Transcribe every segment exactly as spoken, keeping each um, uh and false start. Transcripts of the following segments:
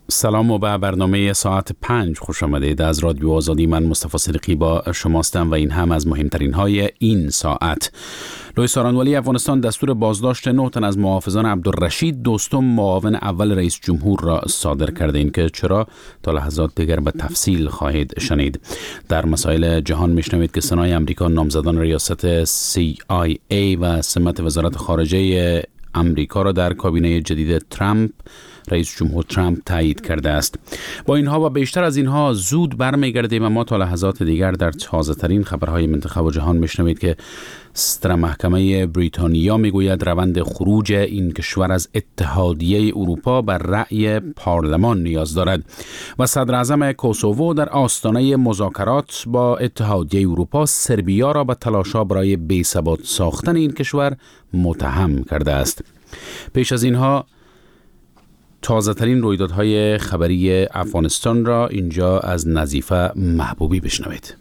سلام و به برنامه ساعت پنج خوش آمدید. از رادیو آزادی من مصطفی صدیقی با شماستم و این هم از مهمترین های این ساعت. لوی سارانوالی افغانستان دستور بازداشت نه تن از محافظان عبدالرشید دوستم معاون اول رئیس جمهور را صادر کرده. این که چرا تا لحظات دیگر به تفصیل خواهید شنید. در مسائل جهان میشنوید که سنای امریکا نامزدان ریاست سی آی ای و سمت وزارت خارجه امریکا را در کابینه جدید ترامپ رئیس جمهور ترامپ تایید کرده است. با اینها و بیشتر از اینها زود برمیگردیم و ما تا لحظات دیگر در تازه ترین خبرهای منطقه و جهان میشنوید که ستر محکمه بریتانیا میگوید روند خروج این کشور از اتحادیه اروپا بر رأی پارلمان نیاز دارد و صدر اعظم کوسوو در آستانه مذاکرات با اتحادیه اروپا سربیا را به تلاش‌ها برای بی‌ثبات ساختن این کشور متهم کرده است. پیش از اینها تازه ترین رویدادهای خبری افغانستان را اینجا از نظیفه محبوبی بشنوید.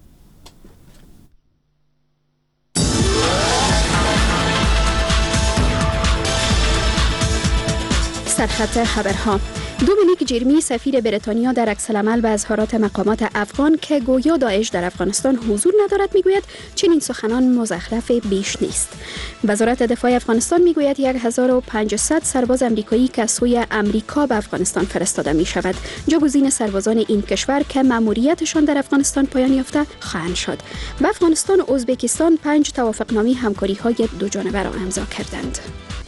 سرخط خبرها. دومینیک جرمی سفیر بریتانیا در عکس‌العمل به اظهارات مقامات افغان که گویا داعش در افغانستان حضور ندارد میگوید چنین سخنان مزخرف بیش نیست. وزارت دفاع افغانستان میگوید هزار و پانصد سرباز امریکایی که از سوی امریکا به افغانستان فرستاده می شود. جاگزین سربازان این کشور که مأموریتشان در افغانستان پایان یافته خواهند شد. و افغانستان و ازبکستان پنج توافقنامه همکاری های دو جانبه را امضا کردند.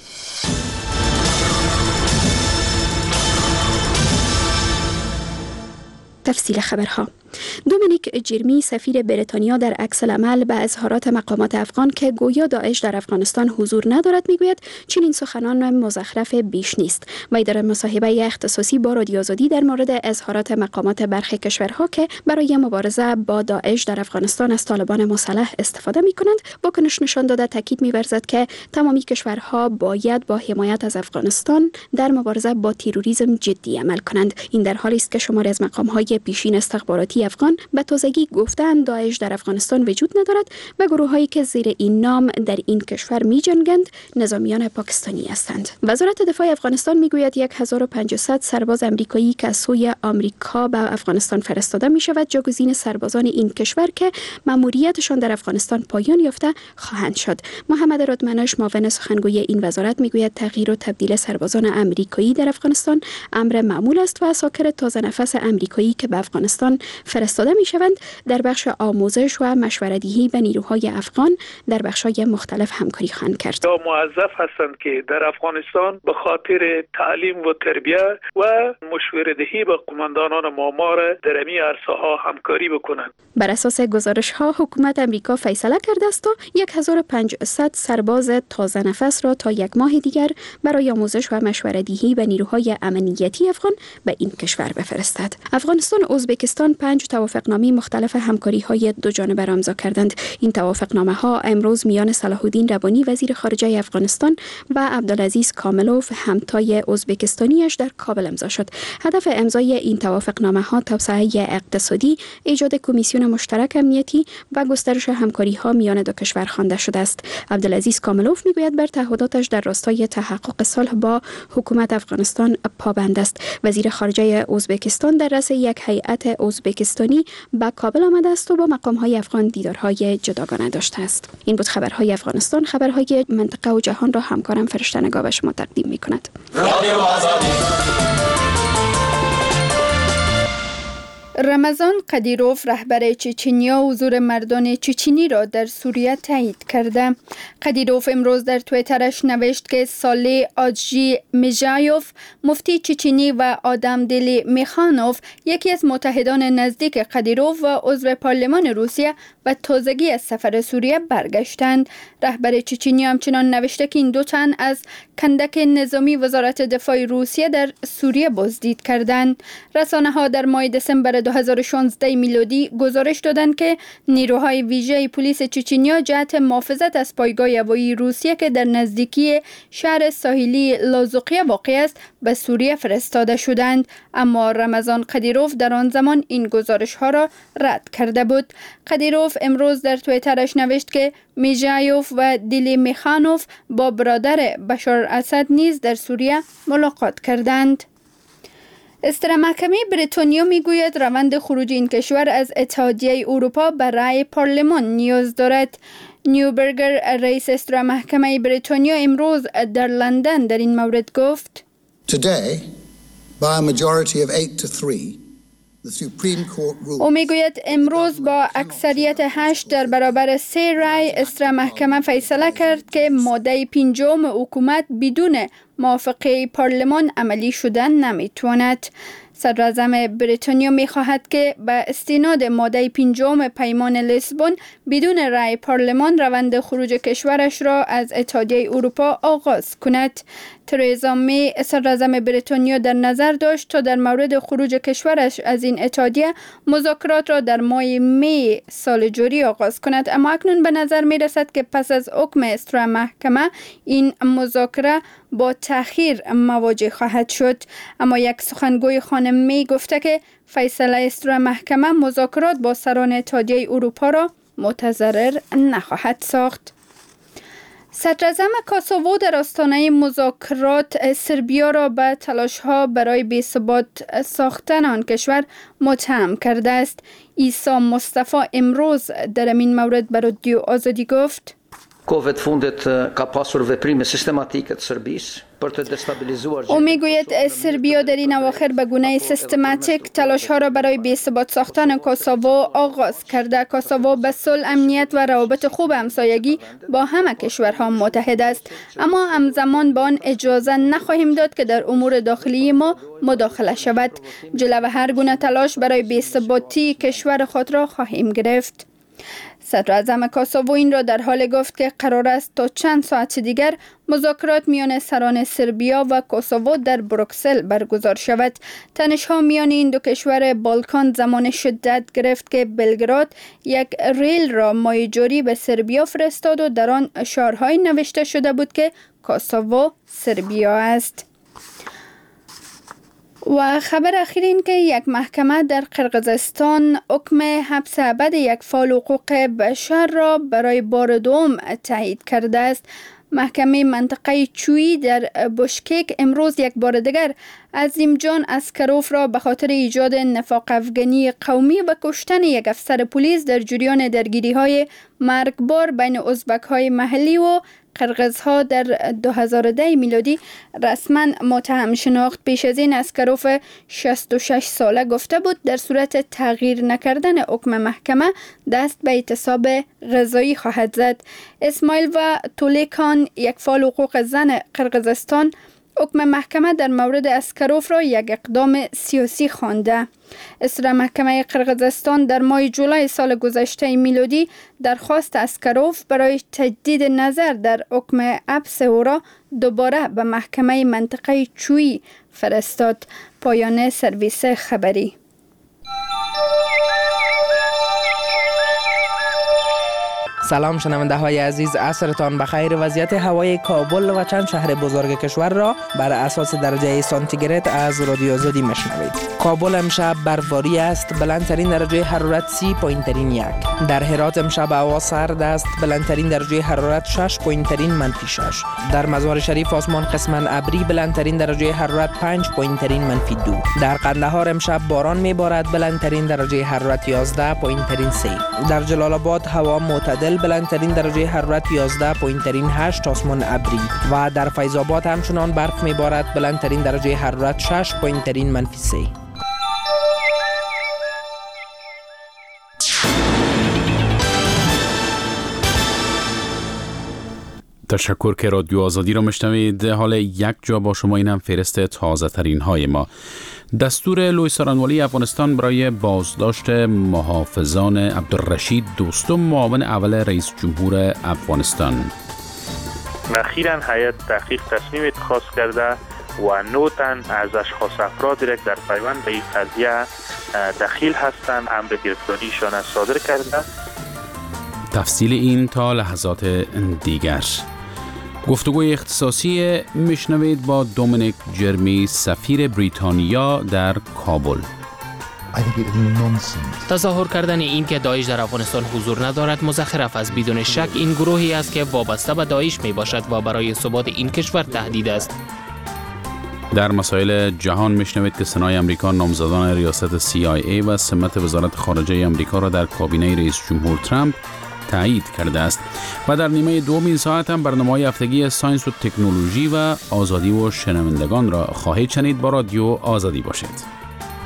تفصیل خبرها. دومینیک جرمی سفیر بریتانیا در عکس‌العمل به اظهارات مقامات افغان که گویا داعش در افغانستان حضور ندارد میگوید چنین سخنان مزخرف بیش نیست. وی در مصاحبه اختصاصی با رادیو آزادی در مورد اظهارات مقامات برخی کشورها که برای مبارزه با داعش در افغانستان از طالبان مسلح استفاده میکنند واکنش نشان داده تاکید می‌ورزد که تمامی کشورها باید با حمایت از افغانستان در مبارزه با تروریسم جدی عمل کنند. این در حالی است که شماری از مقام‌های پیشین استخباراتی افغان به تازگی گفتند داعش در افغانستان وجود ندارد و گروه‌هایی که زیر این نام در این کشور می‌جنگند نظامیان پاکستانی هستند. وزارت دفاع افغانستان میگوید هزار و پانصد سرباز امریکایی که از سوی آمریکا به افغانستان فرستاده می‌شود جاگزین سربازان این کشور که مأموریتشان در افغانستان پایان یافته خواهند شد. محمد رادمنش معاون سخنگوی این وزارت میگوید تغییر و تبدیل سربازان امریکایی در افغانستان امر معمول است و عساکر تازه نفس امریکایی که به افغانستان فرستاده می شوند در بخش آموزش و مشوره‌دهی به نیروهای افغان در بخش‌های مختلف همکاری خواهند کرد. موظف هستند که در افغانستان به خاطر تعلیم و تربیت و مشوره‌دهی به قماندانان معمار در این عرصه‌ها همکاری بکنند. بر اساس گزارش‌ها حکومت امریکا فیصله کرده است تا هزار و پانصد سرباز تازه نفس را تا یک ماه دیگر برای آموزش و مشوره‌دهی به نیروهای امنیتی افغان به این کشور بفرستد. افغانستان و ازبکستان پنج توافقنامه مختلف همکاری‌های دو جانبه را امضا کردند. این توافقنامه‌ها امروز میان صلاح الدین ربانی وزیر خارجه افغانستان و عبدالعزیز کاملوف همتای ازبکستانیش در کابل امضا شد. هدف امضای این توافقنامه‌ها توسعه اقتصادی، ایجاد کمیسیون مشترک امنیتی و گسترش همکاری‌ها میان دو کشور خوانده شده است. عبدالعزیز کاملوف میگوید بر تعهداتش در راستای تحقق صلح با حکومت افغانستان پابند است. وزیر خارجه ازبکستان در رأس یک هیئت ازبکستانی به کابل آمده است و با مقام‌های افغان دیدارهای جداگانه داشته است. این بود خبرهای افغانستان. خبرهای منطقه و جهان را همکارم فرشته نگاه به شما تقدیم می‌کند. رمضان قدیروف رهبر چچنیا حضور مردان چچنی را در سوریه تایید کرده. قدیروف امروز در توییترش نوشت که سالی آجی میژایوف مفتی چچنی و آدم دلی میخانوف یکی از متحدان نزدیک قدیروف و عضو پارلمان روسیه و تازگی از سفر سوریه برگشتند. رهبر چچنی همچنان نوشته که این دو تن از کندک نظامی وزارت دفاع روسیه در سوریه بازدید کردند. رسانه ها در ماه دسامبر دو هزار و شانزده میلادی گزارش دادند که نیروهای ویژه پلیس چچنیا جهت محافظت از پایگاه هوایی روسیه که در نزدیکی شهر ساحلی لازوقیه واقع است به سوریه فرستاده شدند، اما رمضان قدیروف در آن زمان این گزارش ها را رد کرده بود. قدیروف امروز در توییترش نوشت که میژایوف و دیلی میخانوف با برادر بشار اسد نیز در سوریه ملاقات کردند. استر محکمه بریتانیا میگوید روند خروج این کشور از اتحادیه اروپا به رأی پارلمان نیاز دارد. نیوبرگر رئیس استر محکمه بریتانیا امروز در لندن در این مورد گفت: Today, by a majority of eight to three, the Supreme Court ruled. او میگوید امروز با اکثریت هشت در برابر سه رأی استر محکمه فیصله کرد که ماده پنجم حکومت بدون موافقه پارلمان عملی شدن نمیتواند. صدراعظم بریتانیا می‌خواهد که به استناد ماده پنجم پیمان لیسبون بدون رأی پارلمان روند خروج کشورش را از اتحادیه اروپا آغاز کند. ترزا می صدراعظم بریتانیا در نظر داشت تا در مورد خروج کشورش از این اتحادیه مذاکرات را در ماه می سال جاری آغاز کند، اما اکنون به نظر می رسد که پس از حکم استر محکمه این مذاکره با تأخیر مواجه خواهد شد. اما یک سخنگوی خانم می گفته که فیصله استر محکمه مذاکرات با سران اتحادیه اروپا را متضرر نخواهد ساخت. صدراعظم کوسوو در آستانه مذاکرات سربیا را به تلاش‌ها برای بی‌ثبات ساختن آن کشور متهم کرده است. عیسی مصطفی امروز در این مورد به رادیو آزادی گفت: او میگوید سربیا در این اواخر به گونه سیستماتیک تلاش ها را برای بی‌ثبات ساختن کوسوو آغاز کرده. کوسوو به صلح، امنیت و روابط خوب همسایگی با همه کشورها متحد است، اما همزمان با آن اجازه نخواهیم داد که در امور داخلی ما مداخله شود. جلو هر گونه تلاش برای بی‌ثباتی کشور خود را خواهیم گرفت. صدراعظم کوسوو این را در حال گفت که قرار است تا چند ساعت دیگر مذاکرات میان سران سربیا و کوسوو در بروکسل برگزار شود. تنش‌ها میان این دو کشور بالکان زمان شدت گرفت که بلگراد یک ریل را ماه جاری به سربیا فرستاد و در آن شعارهایی نوشته شده بود که کوسوو سربیا است. و خبر اخیر این که یک محکمه در قرقیزستان حکم حبس ابد یک فعال حقوق بشر را برای بار دوم تایید کرده است. محکمه منطقه چویی در بشکک امروز یک بار دیگر عظیمجان اسکروف را به خاطر ایجاد نفاق افغانی قومی و کشتن یک افسر پلیس در جریان درگیری‌های مرگبار بین ازبک‌های محلی و قرقیزها در دو هزار و ده میلادی رسما متهم شناخت. پیش از این اسکروف شصت و شش ساله گفته بود در صورت تغییر نکردن حکم محکمه دست به اعتصاب غذایی خواهد زد. اسماعیل و تولیکان، یک فعال حقوق زن قرقیزستان، حکم محکمه در مورد اسکروف را یک اقدام سیاسی خوانده. استر محکمه قرقیزستان در ماه جولای سال گذشته میلادی درخواست اسکروف برای تجدید نظر در حکم حبس او را دوباره به محکمه منطقه چویی فرستاد. پایان سرویس خبری. سلام شنونده های عزیز، عصرتان بخیر. وضعیت هوای کابل و چند شهر بزرگ کشور را بر اساس درجه سانتیگراد از رادیو آزادی میشنوید. کابل امشب برفباری است، بلندترین درجه حرارت سی پایینترین یک. در هرات امشب هوا سرد است، بلندترین درجه حرارت شش پایینترین منفی شش. در مزار شریف آسمان قسما ابری، بلندترین درجه حرارت پنج پایینترین منفی دو. در قندهار امشب باران میبارد، بلندترین درجه حرارت یازده پایینترین سه. در جلال آباد هوا معتدل، بلندترین درجه حرارت یازده پایینترین هشت آسمان ابری. و در فیض آباد همچنان برف میبارد، بلندترین درجه حرارت شش پایینترین منفی سه. تشکر که رادیو آزادی را میشنوید. حال یک جا با شما، این هم فهرست تازه ترین های ما. دستور لوی سارانوالی افغانستان برای بازداشت محافظان عبدالرشید دوستم، معاون اول رئیس جمهور افغانستان. اخیراً هیئت تحقیق تصمیم اتخاذ کرده و نه تن از اشخاص افرادی را در پیوند به این قضیه دخیل هستند امر گرفتاریشان صادر کرده. تفصیل این تا لحظات دیگر. گفتگوی اختصاصی میشنوید با دومینیک جرمی، سفیر بریتانیا در کابل. تظاهر کردن این که داعش در افغانستان حضور ندارد مزخرف است. بدون شک این گروهی است که وابسته به داعش می باشد و برای ثبات این کشور تهدید است. در مسائل جهان میشنوید که سنای امریکا نامزدان ریاست سی آی ای و سمت وزارت خارجه امریکا را در کابینه رئیس جمهور ترامپ تایید کرده است. و در نیمه دومین ساعت هم برنامه‌های هفتگی ساینس و تکنولوژی و آزادی و شنوندگان را خواهید شنید. با رادیو آزادی باشید.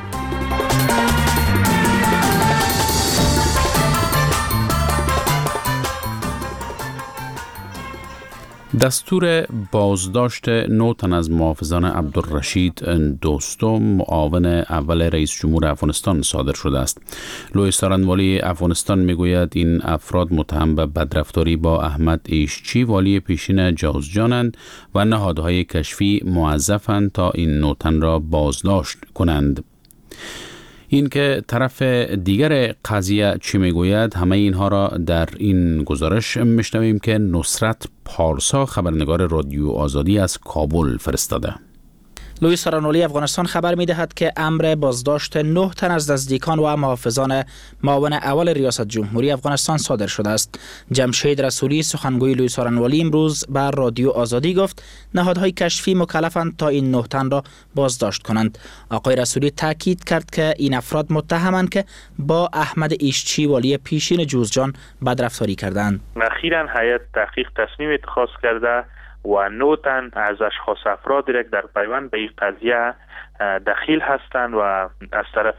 دستور بازداشت نه تن از محافظان عبدالرشید دوستم معاون اول رئیس جمهور افغانستان صادر شده است. لوی سارنوالی افغانستان میگوید این افراد متهم به بدرفتاری با احمد ایشچی والی پیشین جوزجانند و نهادهای کشفی موظفند تا این نه تن را بازداشت کنند. این که طرف دیگر قضیه چی میگوید، همه اینها را در این گزارش میشنویم که نصرت پارسا خبرنگار رادیو آزادی از کابل فرستاده. لوی سارنوالی افغانستان خبر می‌دهد که امر بازداشت نه تن از نزدیکان و محافظان معاون اول ریاست جمهوری افغانستان صادر شده است. جمشید رسولی سخنگوی لوی سارنوالی امروز بر رادیو آزادی گفت نهادهای کشفی مکلفند تا این نه تن را بازداشت کنند. آقای رسولی تاکید کرد که این افراد متهمند که با احمد ایشچی والی پیشین جوزجان بدرفتاری کردند. اخیراً هیئت تحقیق تصمیم اتخاذ کرده و نه تن از اشخاص افراد یک در پیوند به این قضیه دخیل هستند و از طرف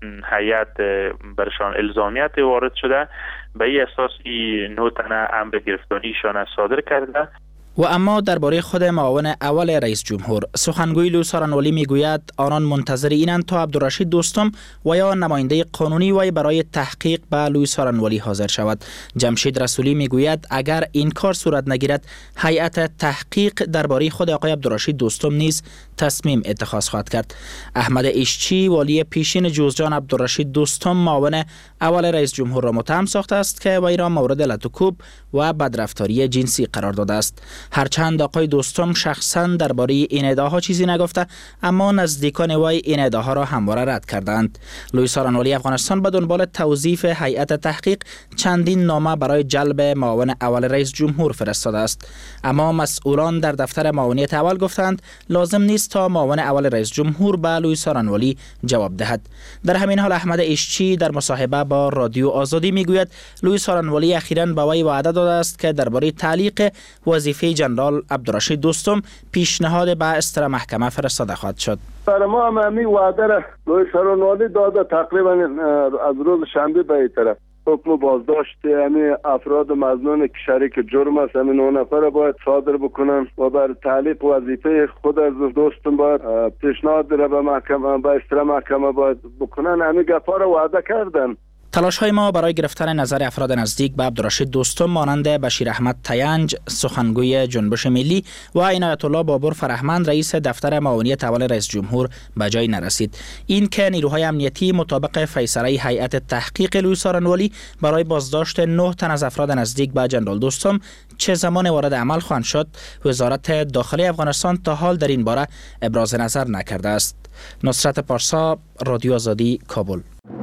هیئت برشان الزامیت وارد شده. به این اساس این نه تن امر گرفتاریشان صادر کرده. و اما درباره خود معاون اول رئیس جمهور سخنگوی لوی سارنوالی میگوید آنان منتظر اینند تا عبدالرشید دوستم و یا نماینده قانونی وی برای تحقیق به لوی سارنوالی حاضر شود. جمشید رسولی میگوید اگر این کار صورت نگیرد هیئت تحقیق درباره خود آقای عبدالرشید دوستم نیز تصمیم اتخاذ خواهد کرد. احمد ایشچی والی پیشین جوزجان عبدالرشید دوستم معاون اول رئیس جمهور را متهم ساخته است که وی را مورد لطوکوب و بدرفتاری جنسی قرار داده است. هرچند آقای دوستم شخصا درباره این ادعاها چیزی نگفته، اما نزدیکان وی این ادعاها را همواره رد کردند. لوی سارنوالی افغانستان به دنبال توظیف هیئت تحقیق چندین نامه برای جلب معاون اول رئیس جمهور فرستاده است، اما مسئولان در دفتر معاونیت اول گفتند لازم نیست تا معاون اول رئیس جمهور به لوی سارنوالی جواب دهد. در همین حال احمد ایشچی در مصاحبه با رادیو آزادی میگوید لوی سارنوالی اخیراً به وی وعده داده است که درباره تعلیق وظیفه جنرال عبدالرشید دوستم پیشنهاد به استر محکمه فرستاده خواهد شد. برای ما هم همین وعده را لوی سارنوالی داده. تقریبا از روز شنبه به این طرف حکم بازداشت همین افراد مظنون که شریک جرم است همین نه نفر باید صادر بکنن و بر تعلیق وظیفه خود از دوستم باید پیشنهاد را به محکمه به استر محکمه باید بکنن. همین گپا را وعده کردن. تلاش های ما برای گرفتن نظر افراد نزدیک به عبدالرشید دوستم مانند بشیر احمد تینج سخنگوی جنبش ملی و عنایت الله بابر فرهمند رئیس دفتر معاونیت اول رئیس جمهور به جای نرسید. این که نیروهای امنیتی مطابق فیصله هیئت تحقیق لوی سارنوالی برای بازداشت نه تن از افراد نزدیک به جنرال دوستم چه زمان وارد عمل خواهند شد، وزارت داخلی افغانستان تا حال در این باره ابراز نظر نکرده است. نصرت پارسا، رادیو آزادی، کابل.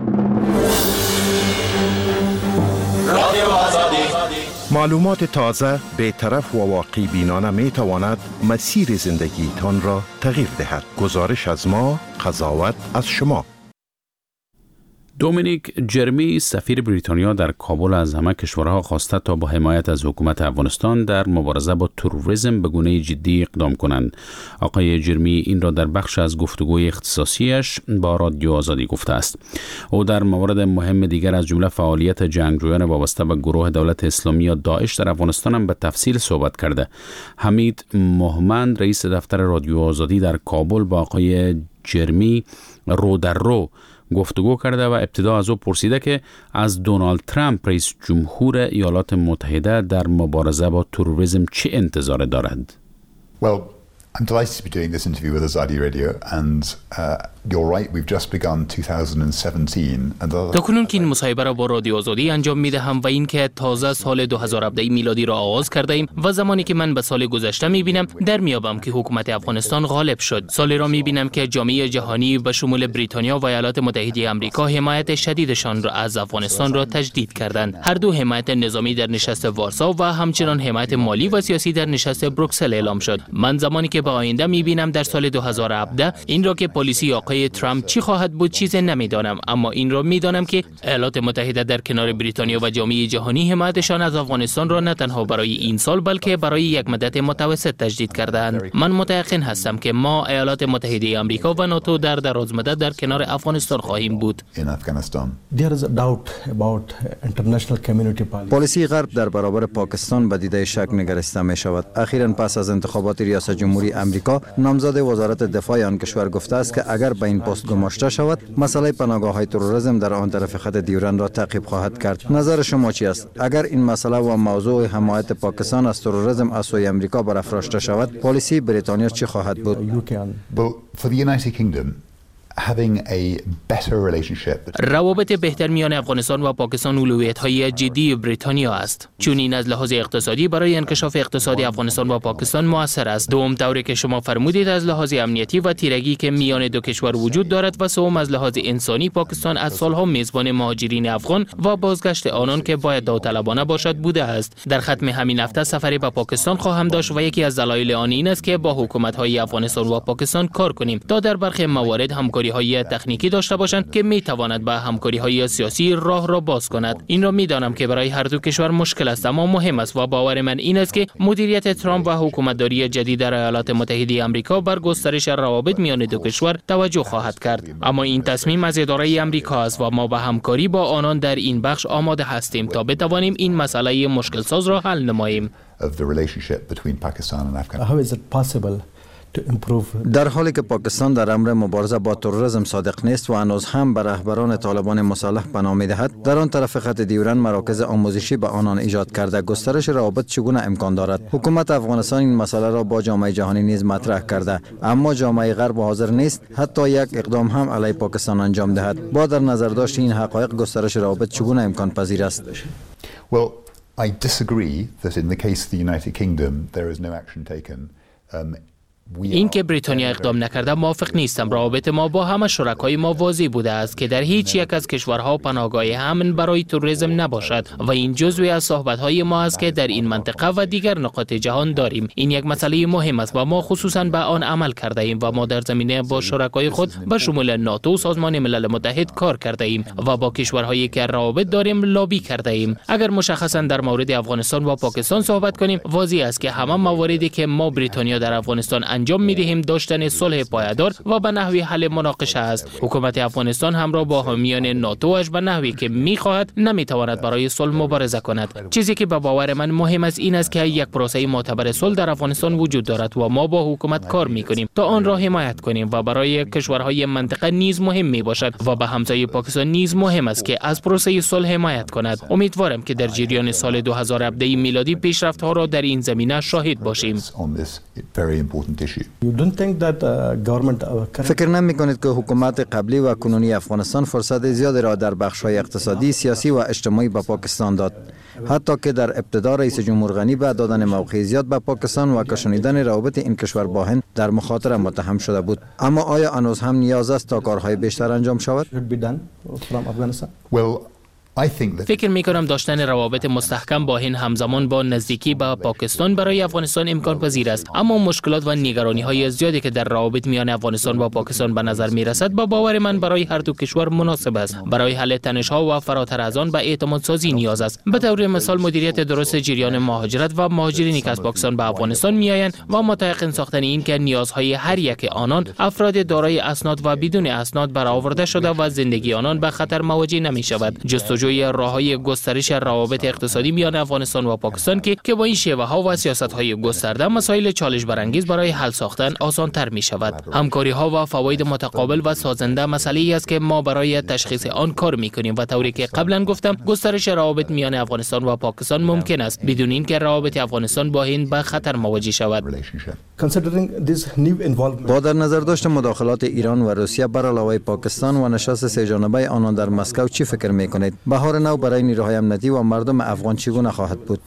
معلومات تازه، بی‌طرف و واقع بینانه می تواند مسیر زندگی تان را تغییر دهد. گزارش از ما، قضاوت از شما. دومینیک جرمی سفیر بریتانیا در کابل از همه کشورها خواسته تا با حمایت از حکومت افغانستان در مبارزه با تروریسم به گونه جدی اقدام کنند. آقای جرمی این را در بخش از گفتگوی اختصاصیش با رادیو آزادی گفته است. او در موارد مهم دیگر از جمله فعالیت جنگجویان وابسته به گروه دولت اسلامی یا داعش در افغانستان هم به تفصیل صحبت کرده. حمید مهمند رئیس دفتر رادیو آزادی در کابل با آقای جرمی رو در رو گفتگو کرده و ابتدا از او پرسیده که از دونالد ترامپ رئیس جمهور ایالات متحده در مبارزه با تروریسم چه انتظار دارد؟ Well, I'm delighted to be doing this interview with Azadi Radio and uh, تاکنون که این مصاحبه را با رادیو آزادی انجام میدهم و اینکه تازه سال دو هزار و هفده میلادی را آغاز کرده ایم و زمانی که من به سال گذشته میبینم در میابم که حکومت افغانستان غالب شد. سالی را میبینم که جامعه جهانی به شمول بریتانیا و ایالات متحده آمریکا حمایت شدیدشان را از افغانستان را تجدید کردند. هر دو حمایت نظامی در نشست وارسا و همچنان حمایت مالی و سیاسی در نشست بروکسل اعلام شد. من زمانی که به آینده میبینم در سال دو هزار و هفده این را که پلیسی آقای ترامپ چی خواهد بود چیز نمیدانم، اما این را میدانم که ایالات متحده در کنار بریتانیا و جامعه جهانی حمایتشان از افغانستان را نه تنها برای این سال بلکه برای یک مدت متوسط تجدید کردند. من متأکد هستم که ما ایالات متحده آمریکا و ناتو در دراز مدت در کنار افغانستان خواهیم بود. پالیسی غرب در برابر پاکستان به دیده شک نگریسته می شود. اخیراً پس از انتخابات ریاست جمهوری آمریکا، نامزد وزارت دفاع آن کشور گفته است که اگر به این پست گماشته شود، مسئله پناهگاه‌های تروریسم در آن طرف خط دیورن را تعقیب خواهد کرد. نظر شما چی است؟ اگر این مسئله و موضوع حمایت پاکستان از تروریسم از سوی آمریکا برافراشته شود، پالیسی بریتانیا چی خواهد بود؟ روابط بهتر میان افغانستان و پاکستان اولویت‌های جدی بریتانیا است، چون این از لحاظ اقتصادی برای انکشاف اقتصادی افغانستان و پاکستان مؤثر است. دوم، طوری که شما فرمودید از لحاظ امنیتی و تیرگی که میان دو کشور وجود دارد و سوم از لحاظ انسانی پاکستان از سالها میزبان مهاجرین افغان و بازگشت آنان که باید داوطلبانه باشد بوده است. در ختم همین هفته سفری به پاکستان خواهم داشت و یکی از دلایل آن این است که با حکومت‌های افغانستان و پاکستان کار کنیم تا در برخی موارد همکاری های تکنیکی داشته باشند که می تواند به همکاری های سیاسی راه را باز کند. این را می دانم که برای هر دو کشور مشکل است، اما مهم است و باور من این است که مدیریت ترامپ و حکومتداری جدید در ایالات متحده آمریکا بر گسترش روابط میان دو کشور توجه خواهد کرد. اما این تصمیم از اداره آمریکا است و ما به همکاری با آنان در این بخش آماده هستیم تا بتوانیم این مسئله مشکل ساز را حل نماییم. در حالی که پاکستان در امر مبارزه با تروریسم صادق نیست و هنوز هم به رهبران طالبان مسلح پناه می‌دهد، در آن طرف خط دیورن مراکز آموزشی به آنان ایجاد کرده. گسترش روابط چگونه امکان دارد؟ حکومت افغانستان این مسئله را با جامعه جهانی نیز مطرح کرده، اما جامعه غرب حاضر نیست حتی یک اقدام هم علیه پاکستان انجام دهد. با در نظر داشت این حقایق گسترش روابط چگونه امکان پذیر است؟ Well, I disagree that in the case of the United Kingdom there is no action taken. Um, این که بریتانیا اقدام نکرده موافق نیستم. روابط ما با همه شرکای ما واضح بوده است که در هیچ یک از کشورها پناهگاه امن برای توریسم نباشد و این جزوی از صحبت‌های ما است که در این منطقه و دیگر نقاط جهان داریم. این یک مسئله مهم است و ما خصوصا به آن عمل کرده ایم و ما در زمینه با شرکای خود به شمول ناتو، سازمان ملل متحد کار کرده ایم و با کشورهایی که روابط داریم لابی کرده ایم. اگر مشخصا در مورد افغانستان و پاکستان صحبت کنیم، واضح است که همه مواردی که ما بریتانیا در افغانستان انجام می‌دهیم داشتن صلح پایدار و به نحوی حل مناقشه است. حکومت افغانستان همراه با حامیان ناتوش به نحوی که می‌خواهد نمی‌تواند برای صلح مبارزه کند. چیزی که به باور من مهم است این است که یک پروسه معتبر صلح در افغانستان وجود دارد و ما با حکومت کار می‌کنیم تا آن را حمایت کنیم و برای کشورهای منطقه نیز مهم میباشد و به همسایه پاکستان نیز مهم است که از پروسه صلح حمایت کند. امیدوارم که در جریان سال دو هزار و هفده میلادی پیشرفت‌ها را در این زمینه شاهد باشیم. فکر نمی کنید که حکومت قبلی و کنونی افغانستان فرصت زیادی را در بخش‌های اقتصادی، سیاسی و اجتماعی به پاکستان داد، حتی که در ابتدا رئیس جمهور غنی به دادن موقع زیاد به پاکستان و کشانیدن روابط این کشور با هند در مخاطره متهم شده بود. اما آیا هنوز هم نیاز است تا کارهای بیشتر انجام شود؟ فکر می کنم داشتن روابط مستحکم با هند همزمان با نزدیکی به پاکستان برای افغانستان امکان پذیر است، اما مشکلات و نگرانی های زیادی که در روابط میان افغانستان و پاکستان به نظر می رسد با باور من برای هر دو کشور مناسب است. برای حل تنش ها و فراتر از آن به اعتماد سازی نیاز است. به طور مثال مدیریت درست جریان مهاجرت و مهاجرینی که از پاکستان به افغانستان می آیند و متيقن ساختن این که نیازهای هر یک آنان افراد دارای اسناد و بدون اسناد برآورده شده و زندگی آنان به خطر مواجه نمی شود. جستجوی جستجوی راههای گسترش روابط اقتصادی میان افغانستان و پاکستان که که با این شیوه ها و سیاست های گسترده مسائل چالش برانگیز برای حل ساختن آسان تر می شود. همکاری ها و فواید متقابل و سازنده مسئله ای است که ما برای تشخیص آن کار می کنیم و طوری که قبلا گفتم گسترش روابط میان افغانستان و پاکستان ممکن است بدون اینکه روابط افغانستان با هند به خطر مواجه شود. با در نظر داشت مداخلات ایران و روسیه بر علاوه پاکستان و نشست سه جانبه آنان در مسکو چی فکر می کنید؟ بهار نو برای نیروهای امنیتی و مردم افغان چگونه خواهد بود؟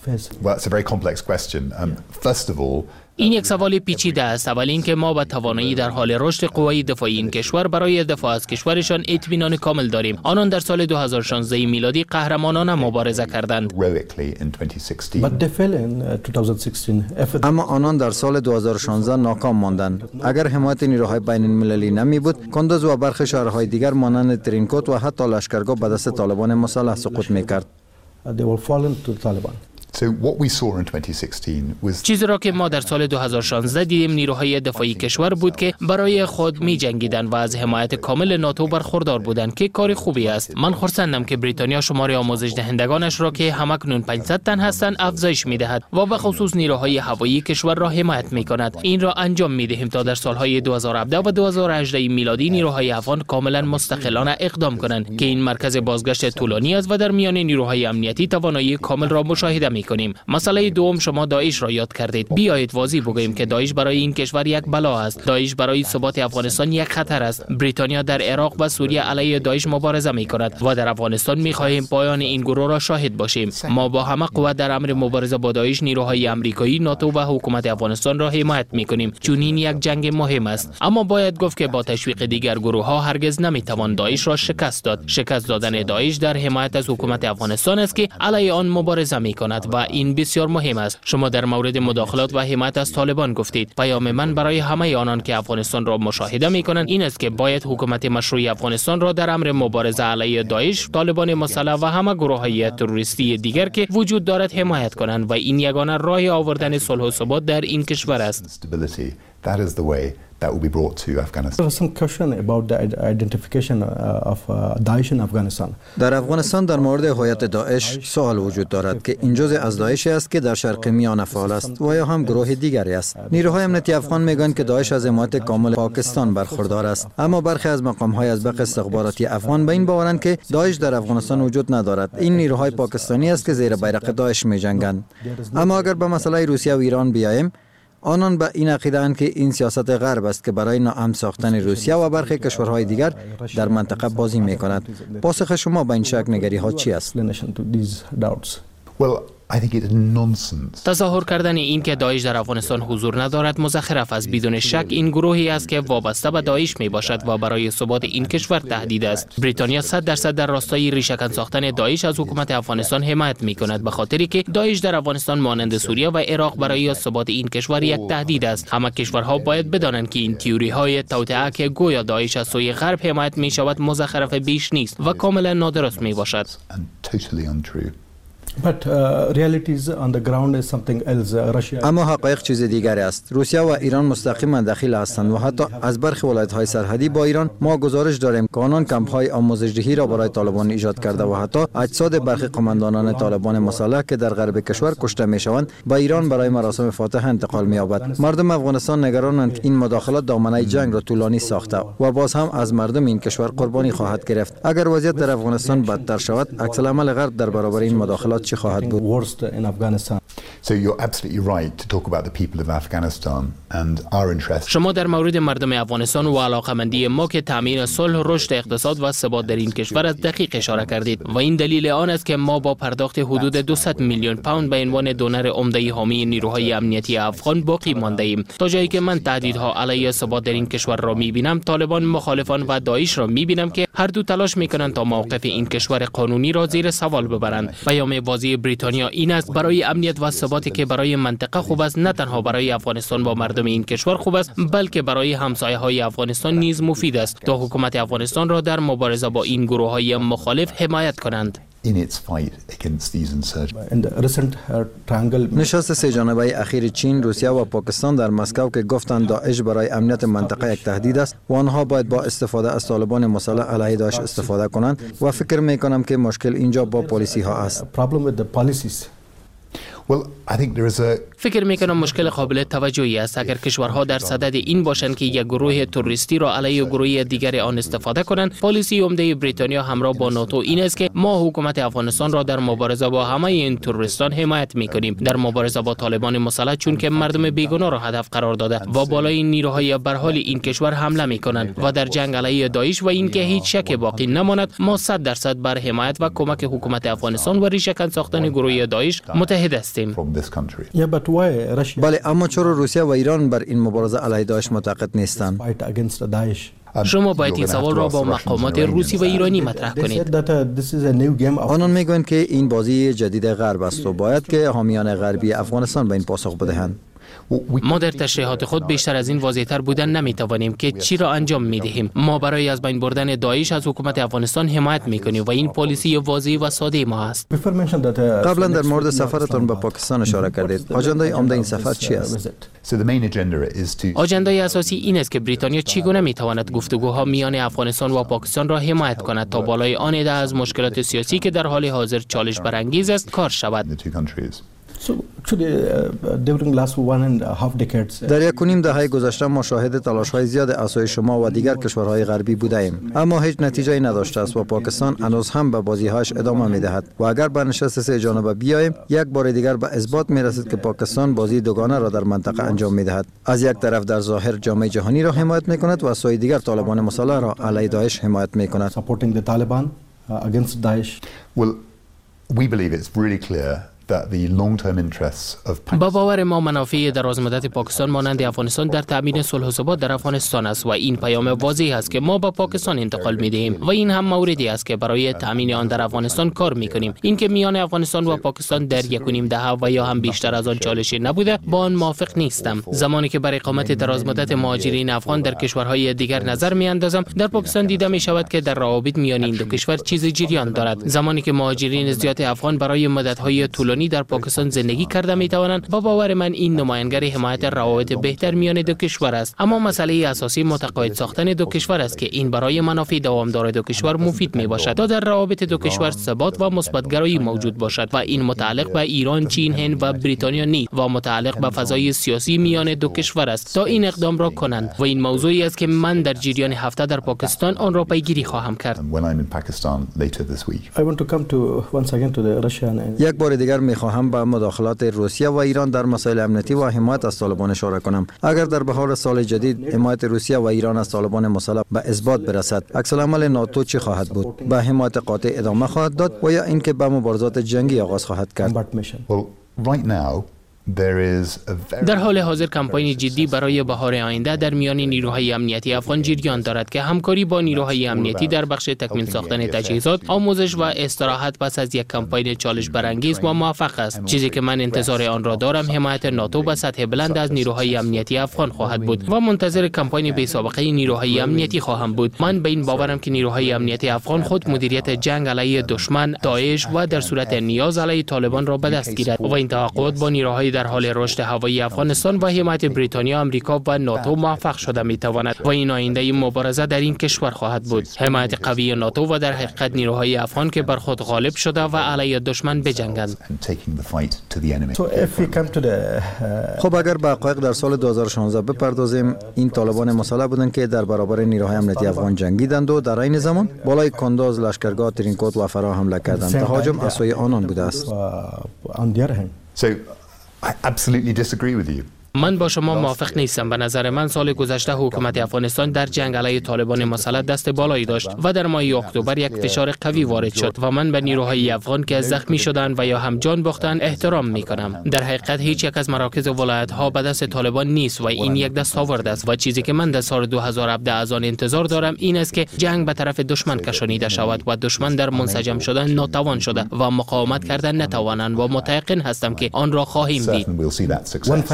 این یک سوال پیچیده است. اول اینکه ما با توانایی در حال رشد قوای دفاعی این کشور برای دفاع از کشورشان اطمینان کامل داریم. آنان در سال دو هزار و شانزده میلادی قهرمانانه مبارزه کردند. اما آنان در سال دو هزار و شانزده ناکام ماندند. اگر حمایت نیروهای بین المللی نمی بود، کندوز و برخی شهرهای دیگر مانند ترینکوت و حتی لشکرگاه به دست طالبان مسلح سقوط می‌کرد. چیزی را که ما در سال دو هزار و شانزده دیدیم نیروهای دفاعی کشور بود که برای خود می جنگیدند و از حمایت کامل ناتو برخوردار بودند که کار خوبی است. من خرسندم که بریتانیا شمار آموزش دهندگانش را که همکنون پانصد تن هستند افزایش می دهد و به خصوص نیروهای هوایی کشور را حمایت می کند. این را انجام می دهیم تا در سالهای دو هزار و هفده و دو هزار و هجده میلادی نیروهای افغان کاملا مستقلانه اقدام کنند که این مرکز بازگشت طولانی است و در میان نیروهای امنیتی توانایی کامل را مشاهده می کنیم. مسئله دوم شما داعش را یاد کردید. بیایید واضح بگوییم که داعش برای این کشور یک بلا است. داعش برای ثبات افغانستان یک خطر است. بریتانیا در عراق و سوریه علیه داعش مبارزه می کند و در افغانستان می خواهیم پایان این گروه را شاهد باشیم. ما با همه قوت در امر مبارزه با داعش نیروهای آمریکایی، ناتو و حکومت افغانستان را حمایت می کنیم چون این یک جنگ مهم است. اما باید گفت که با تشویق دیگر گروه ها هرگز نمی توان داعش را شکست داد. شکست دادن داعش در حمایت از حکومت افغانستان است که علیه آن مبارزه می کند و این بسیار مهم است. شما در مورد مداخلات و حمایت از طالبان گفتید. پیام من برای همه آنان که افغانستان را مشاهده می کنند این است که باید حکومت مشروع افغانستان را در امر مبارزه علیه داعش، طالبان مسلح و همه گروه‌های تروریستی دیگر که وجود دارد حمایت کنند و این یگانه راه آوردن صلح و ثبات در این کشور است. That is the way that will be brought to Afghanistan. There was some question about the identification of Daesh in Afghanistan. در افغانستان در مورد هویت داعش سوال وجود دارد که این جزء از داعش است که در شرق میانه فعال است و یا هم گروه دیگری است. نیروهای امنیتی افغان میگویند که داعش از حمایت کامل پاکستان برخوردار است، اما برخی از مقام‌های از بخش استخباراتی افغان به این باورند که داعش در افغانستان وجود ندارد. این نیروهای پاکستانی است که زیر بیرق داعش میجنگند. اما اگر به مسئله روسیه و ایران بیاییم، آنان به این عقیده اند که این سیاست غرب است که برای ناامن ساختن روسیه و برخی کشورهای دیگر در منطقه بازی می کند. پاسخ شما به این شک نگری ها چی است؟ تظاهر کردن این که داعش در افغانستان حضور ندارد مزخرف است. بدون شک این گروهی است که وابسته به داعش می باشد و برای ثبات این کشور تهدید است. بریتانیا صد درصد در راستای ریشه‌کن ساختن داعش از حکومت افغانستان حمایت می کند، به خاطری که داعش در افغانستان مانند سوریه و عراق برای ثبات این کشور یک تهدید است. همه کشورها باید بدانند که این تئوری های توطئه که گویا داعش از سوی غرب حمایت می شود مزخرف بیش نیست و کاملا نادرست می باشد. But uh, realities on the ground is something else. Uh, Russia. اما حقایق چیز دیگری است. روسیه و ایران مستقیما دخیل هستند و حتی از برخی ولایت‌های سرحدی با ایران ما گزارش داریم که آنان کمپ‌های آموزش‌دهی را برای طالبان ایجاد کرده و حتی اجساد برخی قماندانان طالبان مسلح که در غرب کشور کشته می‌شوند با ایران برای مراسم فاتحه انتقال می‌یابد. مردم افغانستان نگرانند که این مداخلات دامنه جنگ را طولانی ساخته و باز هم از مردم این کشور قربانی خواهد گرفت. اگر وضعیت در افغانستان بدتر شود، عکس‌العمل غرب در برابر این مداخلات چه خواهد بود؟ So you're absolutely right to talk about the people of Afghanistan and our interest. شما در مورد مردم افغانستان و علاقمندی ما که تامین صلح، رشد اقتصاد و ثبات در این کشور از دقیق اشاره کردید و این دلیل آن است که ما با پرداخت حدود دویست میلیون پوند به عنوان دونر عمده حامی نیروهای امنیتی افغان باقی مانده ایم. تا جایی که من تهدیدها علیه ثبات در این کشور را می‌بینم، طالبان، مخالفان و داعش را می‌بینم که هر دو تلاش می‌کنند تا موقف این کشور قانونی را زیر سوال ببرند. پیام واضح بریتانیا این است برای امنیت و ثباتی که برای منطقه خوب است، نه تنها برای افغانستان و مردم این کشور خوب است، بلکه برای همسایه‌های افغانستان نیز مفید است تا حکومت افغانستان را در مبارزه با این گروه‌های مخالف حمایت کنند. in its fight against these insurgents. In the recent uh, triangle نشست سه جانبه اخیر چین، روسیه و پاکستان در مسکو که گفتند داعش برای امنیت منطقه یک تهدید است و آنها باید با استفاده از طالبان مسلح علیه داعش استفاده کنند و فکر می کنم که مشکل اینجا با پالیسی ها است. problem with the policies. Well, I think there is a فکر می کنم مشکل قابل توجهی است اگر کشورها در صدد این باشند که یک گروه تروریستی را علیه گروه دیگر آن استفاده کنند. پالیسی عمده بریتانیا همراه با ناتو این است که ما حکومت افغانستان را در مبارزه با همه این تروریستان حمایت می کنیم، در مبارزه با طالبان مسلح، چون که مردم بیگناه را هدف قرار داده و بالای نیروهای بر حال این کشور حمله می کنند و در جنگ علیه داعش و اینکه هیچ شک باقی نماند ما صد درصد بر حمایت و کمک حکومت افغانستان و ریشه‌کن ساختن گروه داعش متحد هستیم. Yeah, but why Russia بله، اما چرا روسیه و ایران بر این مبارزه علیه داعش معتقد نیستند؟ fight against Daesh? شما باید این سوال را با مقامات روسی و ایرانی مطرح They کنید. said that uh, this is a new game of آنان میگویند که این بازی جدید غرب است و باید که حامیان غربی افغانستان به این پاسخ بدهند. ما در تشریحات خود بیشتر از این واضح‌تر بودن نمی‌توانیم که چی را انجام می‌دهیم. ما برای از بین بردن داعش از حکومت افغانستان حمایت می‌کنیم و این پالیسی واضح و ساده ما است. Before mentioned that, uh, قبلا در مورد سفرتان به پاکستان اشاره کردید. اجندای عمده این سفر چی است؟ So the main agenda is to آجندای اساسی این است که بریتانیا چگونه می‌تواند گفتگوها میان افغانستان و پاکستان را حمایت کند تا بالای آن عده از مشکلات سیاسی که در حال حاضر چالش برانگیز است کار شود. the two countries. So actually, uh, during last one and a half decades, uh, در یک و نیم دهه گذشته ما شاهد تلاش‌های زیاد اسای شما و دیگر کشورهای غربی بودیم، اما هیچ نتیجه‌ای نداشته است و پاکستان هنوز هم به بازی‌هایش ادامه می‌دهد و اگر به نشست سه جانبه بیاییم یک بار دیگر به اثبات می‌رسد که پاکستان بازی دوگانه را در منطقه انجام می‌دهد. از یک طرف در ظاهر جامعه جهانی را حمایت می‌کند و از سوی دیگر طالبان مسلح را علیه داعش حمایت می‌کند. supporting the Taliban uh, against Daesh. Well, we believe it's really clear that the long-term interests of با باور ما منافع درازمدت پاکستان مانند افغانستان در تامین صلح و ثبات در افغانستان است و این پیام واضح است که ما با پاکستان انتقال می‌دهیم و این هم موردی است که برای تامین آن در افغانستان کار می‌کنیم. اینکه میان افغانستان و پاکستان در یک و نیم دهه و یا هم بیشتر از آن چالشی نبوده با آن موافق نیستم. زمانی که برای اقامت درازمدت مهاجرین افغان در کشورهای دیگر نظر می‌اندازم، در پاکستان دیده می‌شود که در روابط میان این دو کشور چیزی جریان دارد. زمانی که مهاجرین زیاد افغان برای مدت‌های طولانی در پاکستان زندگی کرده می توانند، با باور من این نمایانگر حمایت روابط بهتر میان دو کشور است. اما مسئله اساسی متقاعد ساختن دو کشور است که این برای منافع دوامدار دو کشور مفید می باشد تا در روابط دو کشور ثبات و مثبت‌گرایی موجود باشد و این متعلق به ایران، چین، هند و بریتانیا نیست و متعلق به فضای سیاسی میان دو کشور است تا این اقدام را کنند و این موضوعی است که من در جریان هفته در پاکستان آن را پیگیری خواهم کرد. when I'm in Pakistan later this week. I want to come to once again to the Russian and یک بار دیگر می‌خواهم به مداخلات روسیه و ایران در مسائل امنیتی و حمایت از طالبان اشاره کنم. اگر در بهار سال جدید حمایت روسیه و ایران از طالبان مسلح به اثبات برسد، عکس‌العمل ناتو چی خواهد بود؟ به حمایت قاطع ادامه خواهد داد و یا اینکه به مبارزات جنگی آغاز خواهد کرد؟ Well, right now there is a very در حال حاضر کمپین جدی برای بهار آینده در میان نیروهای امنیتی افغان جریان دارد که همکاری با نیروهای امنیتی در بخش تکمیل ساختن تجهیزات، آموزش و استراحت پس از یک کمپین چالش برانگیز و موفق است. چیزی که من انتظار آن را دارم حمایت ناتو به سطح بلند از نیروهای امنیتی افغان خواهد بود و منتظر کمپین بی سابقه نیروهای امنیتی خواهم بود. من به این باورم که نیروهای امنیتی افغان خود مدیریت جنگ علیه دشمن داعش و در صورت نیاز علیه طالبان را به دست گیرد و این توقعات با نیروهای در حال رشد هوایی افغانستان و حمایت بریتانیا، آمریکا و ناتو موفق شده میتواند و این آینده این مبارزه در این کشور خواهد بود. حمایت قوی ناتو و در حقیقت نیروهای افغان که بر خود غالب شده و علیه دشمن بجنگند. so if we come to the uh, خب اگر به حقایق در سال دو هزار و شانزده بپردازیم، این طالبان مسلح بودند که در برابر نیروهای امنیتی افغان جنگیدند و در این زمان بالای کنداز، لشکرگاه ترینکوت و فرا حمله کردند. تهاجم از سوی آنان بوده است. uh, on the other hand, so I absolutely disagree with you. من با شما موافق نیستم. به نظر من سال گذشته حکومت افغانستان در جنگ علیه طالبان مسلح دست بالایی داشت و در ماه اکتبر یک فشار قوی وارد شد و من به نیروهای افغان که زخمی شدند و یا هم جان باختند احترام میکنم. در حقیقت هیچ یک از مراکز ولایت ها به دست طالبان نیست و این یک دستاورد است و چیزی که من در سال دو هزار و هفده از آن انتظار دارم این است که جنگ به طرف دشمن کشانیده شود و دشمن در منسجم شدن ناتوان شده و مقاومت کردن نتوانند و متيقن هستم که آن را خواهیم دید. one final about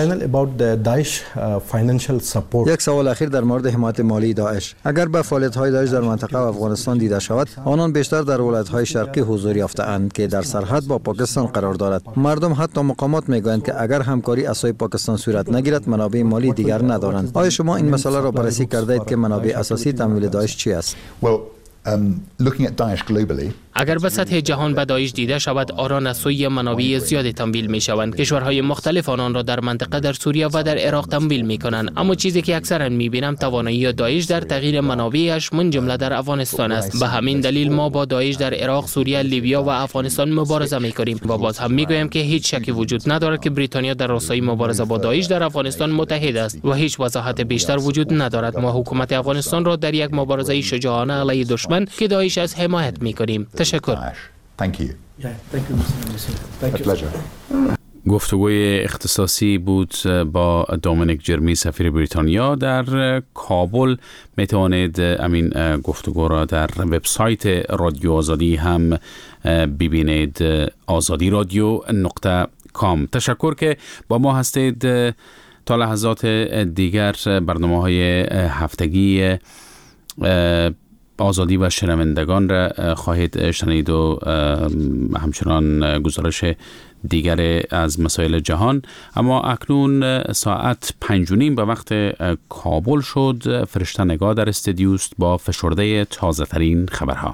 about the Daesh uh, financial support. یک سوال اخیر در مورد حمایت مالی داعش. اگر به فعالیت‌های داعش در منطقه و افغانستان دیده شود، آنان بیشتر در ولایت‌های شرقی حضور یافته‌اند که در سرحد با پاکستان قرار دارد. مردم حتی مقامات میگویند که اگر همکاری اسای پاکستان صورت نگیرد، منابع مالی دیگر ندارند. آیا شما این مسئله را بررسی کرده اید که منابع اساسی تمویل داعش چی است؟ Well, um, looking at Daesh globally. اگر به سطح جهان به داعش دیده شود، آران از سوی منابع زیادی تمویل می شوند. کشورهای مختلف آنان را در منطقه در سوریه و در عراق تمویل می کنند. اما چیزی که اکثرا می بینم توانایی داعش در تغییر منابعش من جمله در افغانستان است. به همین دلیل ما با داعش در عراق، سوریه، لیبیا و افغانستان مبارزه می کنیم و باز هم می گویم که هیچ شکی وجود ندارد که بریتانیا در راستای مبارزه با داعش در افغانستان متحد است و هیچ وضاحت بیشتر وجود ندارد. ما حکومت افغانستان را در یک مبارزه شجاعانه علیه دشمن که داعش است حمایت می کنیم. تشکر. Thank you. Yeah, thank you, Mister Thank A you. pleasure. گفتگوی اختصاصی بود با دومینیک جرمی سفیر بریتانیا در کابل. می توانید امین گفتگو را در وبسایت رادیو آزادی هم ببینید، آزادی رادیو نقطه کام. تشکر که با ما هستید. تا لحظات دیگر برنامه های هفتگی آزادی و شنوندگان را خواهید شنید و همچنان گزارش دیگر از مسائل جهان. اما اکنون ساعت پنج و نیم به وقت کابل شد. فرشته نگاه در استودیوست با فشرده تازه ترین خبرها.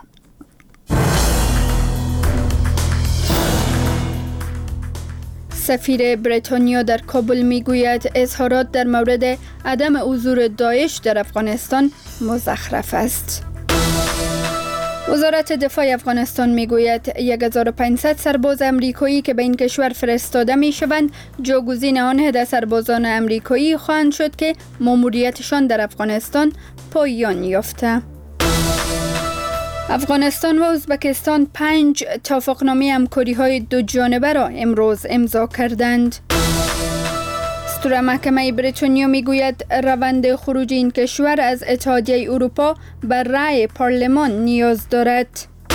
سفیر بریتانیا در کابل میگوید اظهارات در مورد عدم حضور داعش در افغانستان مزخرف است. وزارت دفاع افغانستان میگوید هزار و پانصد سرباز امریکایی که به این کشور فرستاده می شوند جاگزین آن هده سربازان امریکایی خواهند شد که ماموریتشان در افغانستان پایان یافته. افغانستان و ازبکستان پنج توافقنامه همکاری های دو جانبه را امروز امضا کردند. دستور محکمه بریتانیا میگوید روند خروج این کشور از اتحادیه اروپا بر رأی پارلمان نیاز دارد.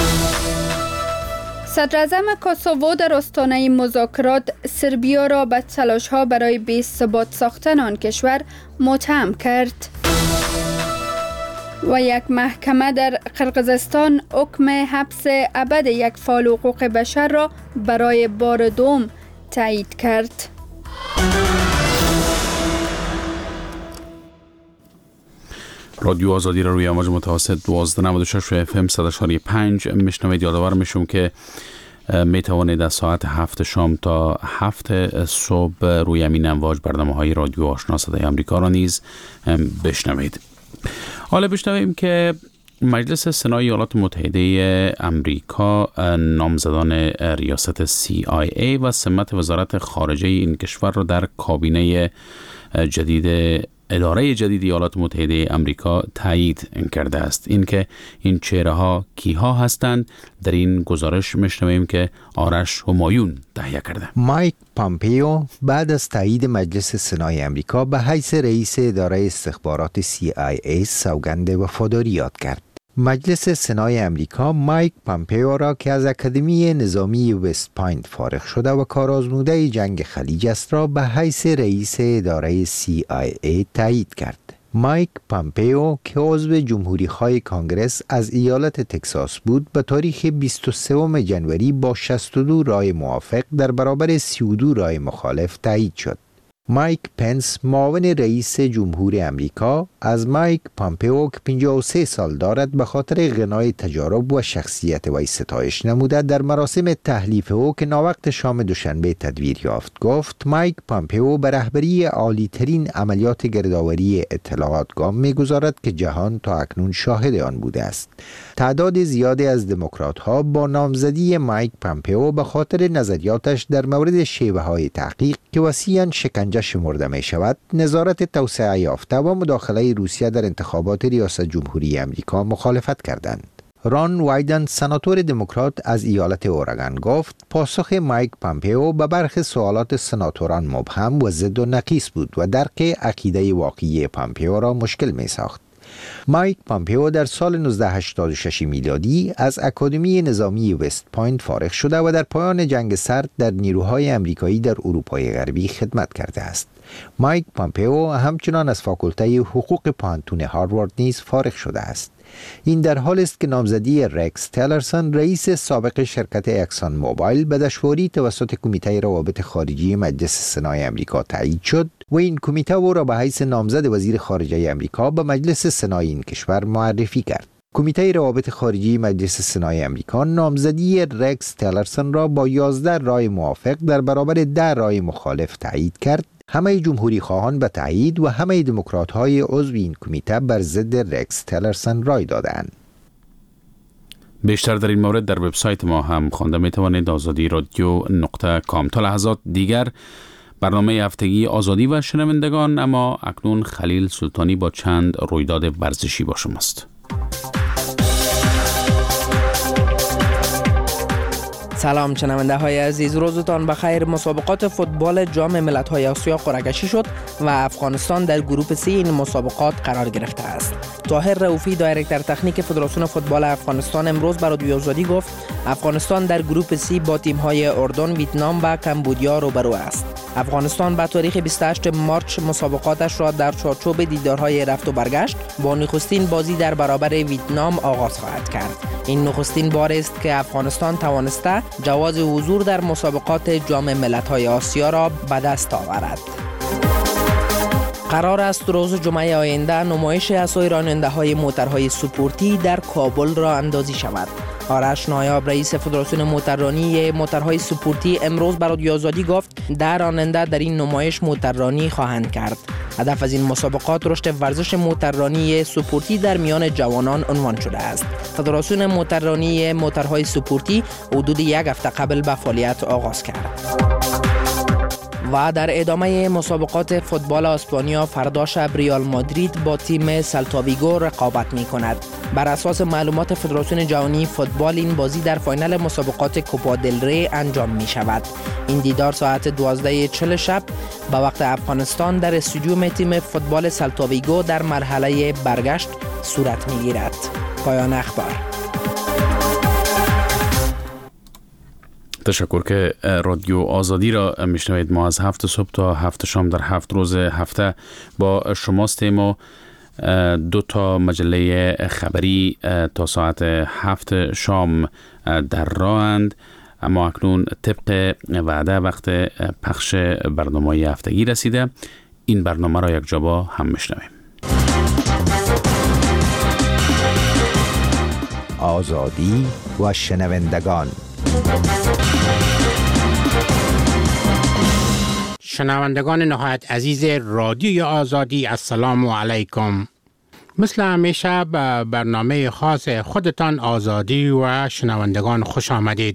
صدر اعظم کوسوو در آستانه مذاکرات سربیا را به تلاش‌ها برای بی‌ثبات ساختن آن کشور متهم کرد. و یک محکمه در قرقیزستان حکم حبس ابد یک فعال حقوق بشر را برای بار دوم تایید کرد. رادیو آزادی را روی امواج متوسط دوازده نود و شش اف ام صد و شش و پنج میشنوید. یادآور میشم که می توانید از ساعت هفت شام تا هفت صبح روی همین امواج برنامه های رادیو آشنا صدای آمریکا را نیز بشنوید. حالا بشنویم که مجلس سنای ایالات متحده امریکا نامزدان ریاست سی آی ای و سمت وزارت خارجه این کشور را در کابینه جدید اداره جدید ایالات متحده امریکا تایید کرده است. این که این چهره ها کیها هستند در این گزارش میشنویم که آرش همایون تهیه کرده. مایک پامپیو بعد از تایید مجلس سنای امریکا به حیث رئیس اداره استخبارات سی آی ای سوگند وفاداری یاد کرد. مجلس سنای امریکا مایک پامپیو را که از اکادمی نظامی وست پوینت فارغ شده و کارآزموده جنگ خلیج است را به حیث رئیس اداره سی آی ای تایید کرد. مایک پامپیو که عضو جمهوری‌خواه کانگرس از ایالت تگزاس بود به تاریخ بیست و سوم ژانویه با شصت و دو رای موافق در برابر سی و دو رای مخالف تایید شد. مایک پنس معاون رئیس جمهور امریکا از مایک پامپیو که پنجاه و سه سال دارد به خاطر غنای تجارب و شخصیت وی ستایش نموده در مراسم تحلیف او که ناوقت شام دوشنبه تدبیر یافت گفت مایک پامپیو به رهبری عالی ترین عملیات گردآوری اطلاعات گام می‌گذارد که جهان تا اکنون شاهد آن بوده است. تعداد زیادی از دموکرات‌ها با نامزدی مایک پامپیو به خاطر نظریاتش در مورد شیوه‌های تحقیق که وسیعاً شکنجه شمرده می شود، نظارت توسعه یافته و مداخله روسیه در انتخابات ریاست جمهوری امریکا مخالفت کردند. ران وایدن سناتور دموکرات از ایالت اورگان گفت پاسخ مایک پامپیو به برخی سوالات سناتوران مبهم و ضد و نقیص بود و درک عقیده واقعی پامپیو را مشکل می ساخت. مایک پامپیو در سال نوزده هشتاد و شش میلادی از اکادمی نظامی وست پوینت فارغ شده و در پایان جنگ سرد در نیروهای امریکایی در اروپای غربی خدمت کرده است. مایک پامپئو همچنان از فاکولته حقوق پانتون هاروارد نیز فارغ شده است. این در حال است که نامزدی رکس تیلرسون رئیس سابق شرکت اکسان موبایل به دشواری توسط کمیته روابط خارجی مجلس سنای امریکا تایید شد و این کمیته او را به حیث نامزد وزیر خارجه امریکا به مجلس سنای این کشور معرفی کرد. کمیته روابط خارجی مجلس سنای امریکا نامزدی رکس تیلرسون را با یازده رای موافق در برابر ده رای مخالف تایید کرد. همه جمهوری خواهان به تایید و همه دموکرات های عضو این کمیته بر ضد رکس تیلرسون رای دادند. بیشتر در این مورد در وبسایت ما هم خوانده می توانید. آزادی رادیو نقطه کام. تا لحظات دیگر برنامه هفتگی آزادی و شنوندگان، اما اکنون خلیل سلطانی با چند رویداد ورزشی با شماست. سلام شنونده های عزیز، روزتان بخیر. مسابقات فوتبال جام ملت‌های آسیا قرعه کشی شد و افغانستان در گروپ سی این مسابقات قرار گرفته است. طاهر رؤوفی دایرکتور تکنیک فدراسیون فوتبال افغانستان امروز به رادیو آزادی گفت افغانستان در گروپ سی با تیم‌های اردن، ویتنام و کمبودیا روبرو است. افغانستان به تاریخ بیست و هشتم مارس مسابقاتش را در چارچوب دیدارهای رفت و برگشت با نخستین بازی در برابر ویتنام آغاز خواهد کرد. این نخستین بار است که افغانستان توانسته جواز حضور در مسابقات جام ملت‌های آسیا را به دست آورد. قرار است روز جمعه آینده نمایش اسای راننده‌های موترهای سپورتی در کابل را اندازی شود. آرش نایاب رئیس فدراسیون موتررانی موترهای سپورتی امروز به رادیو آزادی گفت ده راننده در این نمایش موتررانی خواهند کرد. هدف از این مسابقات رشد ورزش موتررانی سپورتی در میان جوانان عنوان شده است. فدراسیون موتررانی موترهای سپورتی حدود یک هفته قبل به فعالیت آغاز کرد. و در ادامه مسابقات فوتبال اسپانیا فردا شب ریال مادرید با تیم سلتا ویگو رقابت می کند. بر اساس معلومات فدراسیون جهانی فوتبال این بازی در فاینال مسابقات کوپا دل ری انجام می شود. این دیدار ساعت دوازده و چهل شب به وقت افغانستان در استادیوم تیم فوتبال سلتا ویگو در مرحله برگشت صورت می گیرد. پایان اخبار. تشکر که رادیو آزادی را میشنوید. ما از هفت صبح تا هفت شام در هفت روز هفته با شماستیم و دو تا مجله خبری تا ساعت هفت شام در راهند. اما اکنون طبق وعده وقت پخش برنامه هفتگی رسیده. این برنامه را یک جا هم میشنویم. آزادی و شنوندگان. شنوندگان نهایت عزیز رادیوی آزادی، السلام علیکم. مثل همیشه به برنامه خاص خودتان آزادی و شنوندگان خوش آمدید.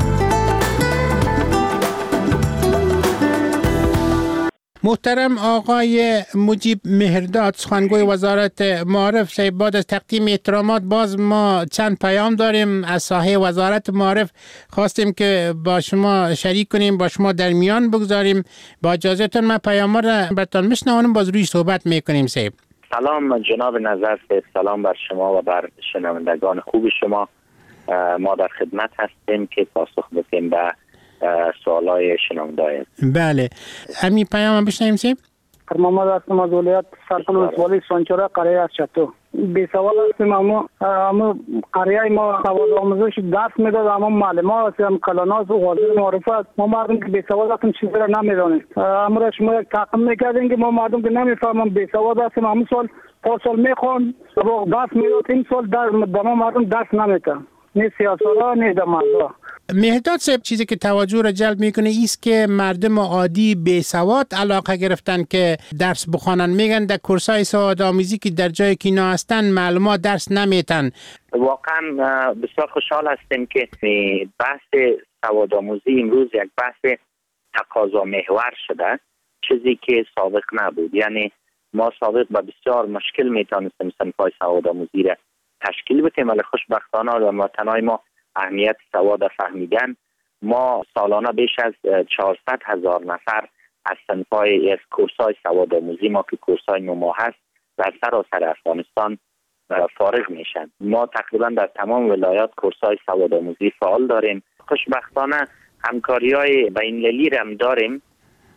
محترم آقای مجیب مهرداد، سخنگوی وزارت معارف، صاحب بعد از تقدیم احترامات باز ما چند پیام داریم از ساحه وزارت معارف، خواستیم که با شما شریک کنیم، با شما در میان بگذاریم. با اجازهتون من پیام را براتون میشنوانم، باز روی صحبت میکنیم. صاحب سلام جناب نظر صاحب، سلام بر شما و بر شنوندگان خوب شما. ما در خدمت هستیم که پاسخ بدیم به سوالای شنونده. بله، همین پیام هم بشنویم. سیب محمد هستم از ولایت سرپل ولسوالی سانچورا قریه از چتو. بی سوال هستیم، اما اما قریه ما سواد آموزش درس میداد، اما معلمان هستیم کلاناز و حاضر معرفت. ما مردم که بی سواد هستیم چیزی را نمیدانیم. اما شما یک تقم میکردین که ما مردم که نمیفهمم بی سواد هستیم. اما سال پاس سال میخوان و درس میداد، این سال در ما مردم درس نمیدن، نه سیاسارا نه دمازا. مهرداد صاحب، چیزی که توجه را جلب میکنه ایست که مردم عادی بی سواد علاقه گرفتن که درس بخوانن. میگن در کورسای سواد آموزی که در جای که اینا هستن معلومات درس نمیتن. واقعا بسیار خوشحال هستیم که بحث سواد آموزی امروز یک بحث تقاضا محور شده، چیزی که سابق نبود. یعنی ما سابق با بسیار مشکل میتونستیم صنفای سواد آموزی را تشکیل بدیم، ولی خوشبختانه وطنای ما اهمیت سواد فهمیدن. ما سالانه بیش از چهارصد هزار نفر از صنفای از کورسای سواد آموزی ما که کورسای نو هست در سراسر افغانستان فارغ میشن. ما تقریبا در تمام ولایات کورسای سواد آموزی فعال داریم. خوشبختانه همکاری‌های بین‌المللی هم داریم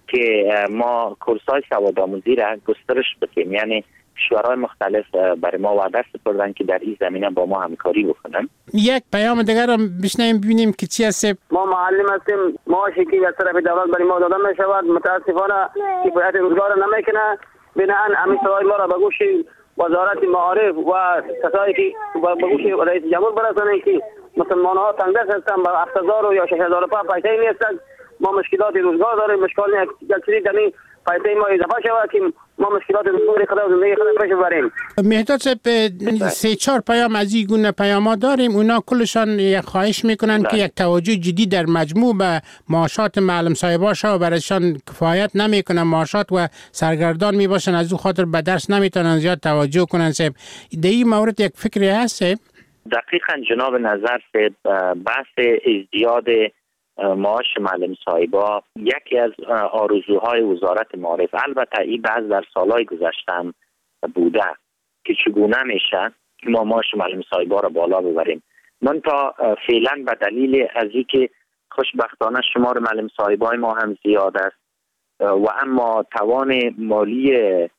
که ما کورس‌های سوادآموزی را گسترش بدیم. یعنی کشورهای مختلف برای ما وعده سپردن که در این زمینه با ما همکاری بکنن. یک پیام دیگر هم بشنویم ببینیم که چی هست. ما معلم هستیم، معاشی که از طرف دولت برای ما داده می شود متاسفانه کفایت روزگار نمیکنه. بنابراین همین سوال ما را به گوش وزارت معارف و کسایی که به گوش رئیس جمهور برسانند که مسلمان ها تنگدست هستند به هفت هزار یا شش هزار روپیه پیسه نیستند. ما مشکلات روزگار داریم، مشکل یک چیزی در این پیسه ما اضافه شود که ما مشکلات روزگار خود و زندگی خود پیش ببریم. مهداد صاحب سه چهار پیام از این گونه پیامات داریم، اونا کلشان یک خواهش میکنن که یک توجه جدی در مجموع به معاشات معلم صاحبا شود، برایشان کفایت نمیکنن معاشات و سرگردان میباشن، از او خاطر به درس نمیتونن زیاد توجه کنن. صاحب در این مورد یک فکری هست؟ دقیقاً جناب نظر صاحب، بحث ازدیاد معاش معلم صاحبا یکی از آرزوهای وزارت معارف، البته این بعض در سالهای گذشته بوده که چگونه میشه ما معاش معلم صاحبا را بالا ببریم. من تا فعلا به دلیل از اینکه خوشبختانه شمار معلم صاحبای ما هم زیاد است و اما توان مالی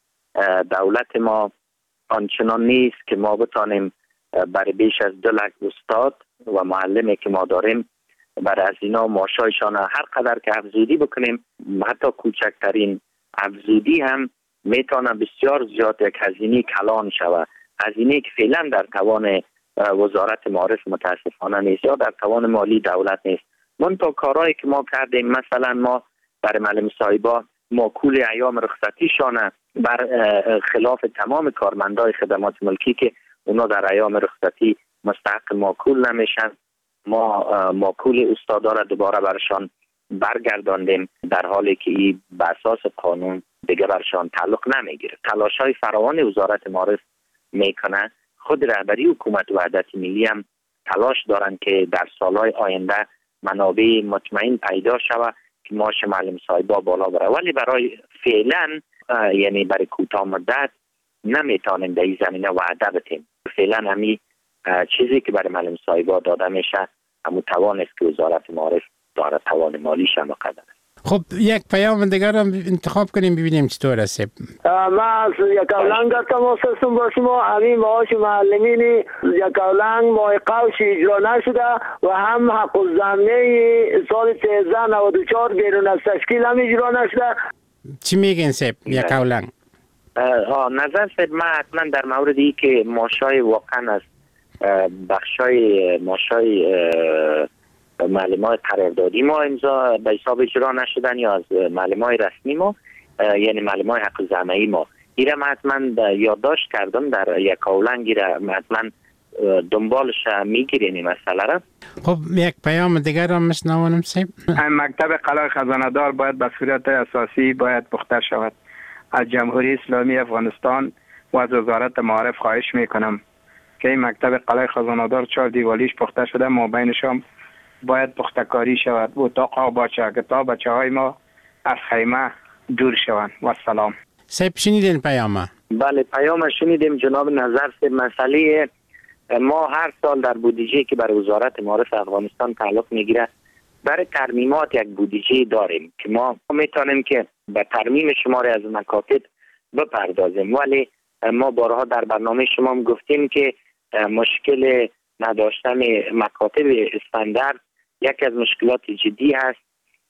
دولت ما آنچنان نیست که ما بتانیم برای بیش از دو لک استاد و معلمی که ما داریم برای از اینا معاشایشان هر قدر که افزودی بکنیم، حتی کوچکترین افزودی هم میتونه بسیار زیاد یک هزینه کلان شود. هزینه که فعلا در توان وزارت معارف متاسفانه نیست یا در توان مالی دولت نیست. من تا کارهایی که ما کردیم، مثلا ما برای معلم صاحبا ماکول ایام رخصتیشان بر خلاف تمام کارمندای خدمات ملکی که اونا در ایام رخصتی مستحق ماکول نمیشن، ما ماکول استادا را دوباره برشان برگرداندیم، در حالی که این بر اساس قانون دیگه برشان تعلق نمیگیره. تلاش‌های فراوان وزارت معارف میکنه. خود رهبری حکومت وحدت ملی هم تلاش دارن که در سالهای آینده منابع مطمئن پیدا شود که معاش معلم صاحبا بالا بره، ولی برای فعلا یعنی برای کوتاه مدت نمیتونیم در این زمینه وعده بدیم. فعلا همین چیزی که برای معلم صاحبا داده میشه همون توان است که وزارت معارف داره، توان مالیش هم قدر. خب یک پیام دیگر هم انتخاب کنیم ببینیم چطور است. من یک اولنگ تماس هستم با شما. همین معاش معلمین یک اولنگ ماه قوش اجرا نشده و هم حق الزمینه سال سیزده نود و چهار بیرون از تشکیل هم اجرا نشده. چی میگین سب یک اولنگ؟ نظر سب من حتما در مورد ای که معاشای واقعا از بخشای معاشای معلمای قراردادی ما امضا به حساب اجرا نشدن یا از معلمای رسمی ما، یعنی معلمای حق زمینی ما، ایره من حتما یادداشت کردم در یک اولنگ، ایره حتما دنبالش میگیرین این مسئله را. خب یک پیام دیگر هم مشنوانم سیب. مکتب قلعه خزانه دار باید به صورت اساسی باید پخته شود. از جمهوری اسلامی افغانستان و از وزارت معارف خواهش میکنم که این مکتب قلعه خزانه دار چهار دیوالیش پخته شده، ما بینشان باید پختکاری شود. اتاق باشه که تا بچه های ما از خیمه دور شوند. و سلام. سیب شنیدین پیامه؟ بله پیام شنیدیم جناب نظر. سیب مسئله ما هر سال در بودجه که برای وزارت معارف افغانستان تعلق میگیره برای ترمیمات یک بودجه داریم که ما میتونیم که به ترمیم شماری از مکاتب بپردازیم، ولی ما بارها در برنامه شما هم گفتیم که مشکل نداشتن مکاتب استاندارد یک از مشکلات جدی هست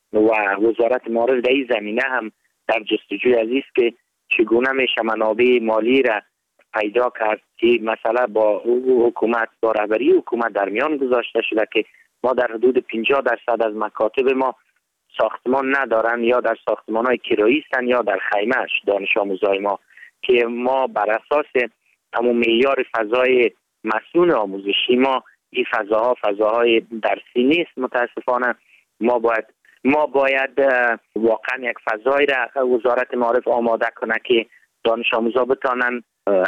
و وزارت معارف در این زمینه هم در جستجوی عزیز که چگونه میشه منابع مالی را پیدا کرد که مثلا با حکومت با رهبری حکومت در میان گذاشته شده که ما در حدود پنجاه درصد از مکاتب ما ساختمان ندارن یا در ساختمان های کرایی هستن یا در خیمهش دانش آموزای ما، که ما بر اساس همون معیار فضای مسئول آموزشی ما این فضاها فضاهای درسی نیست. متاسفانه ما باید ما باید واقعا یک فضایی را وزارت معارف آماده کنه که دانش آموزا بتانن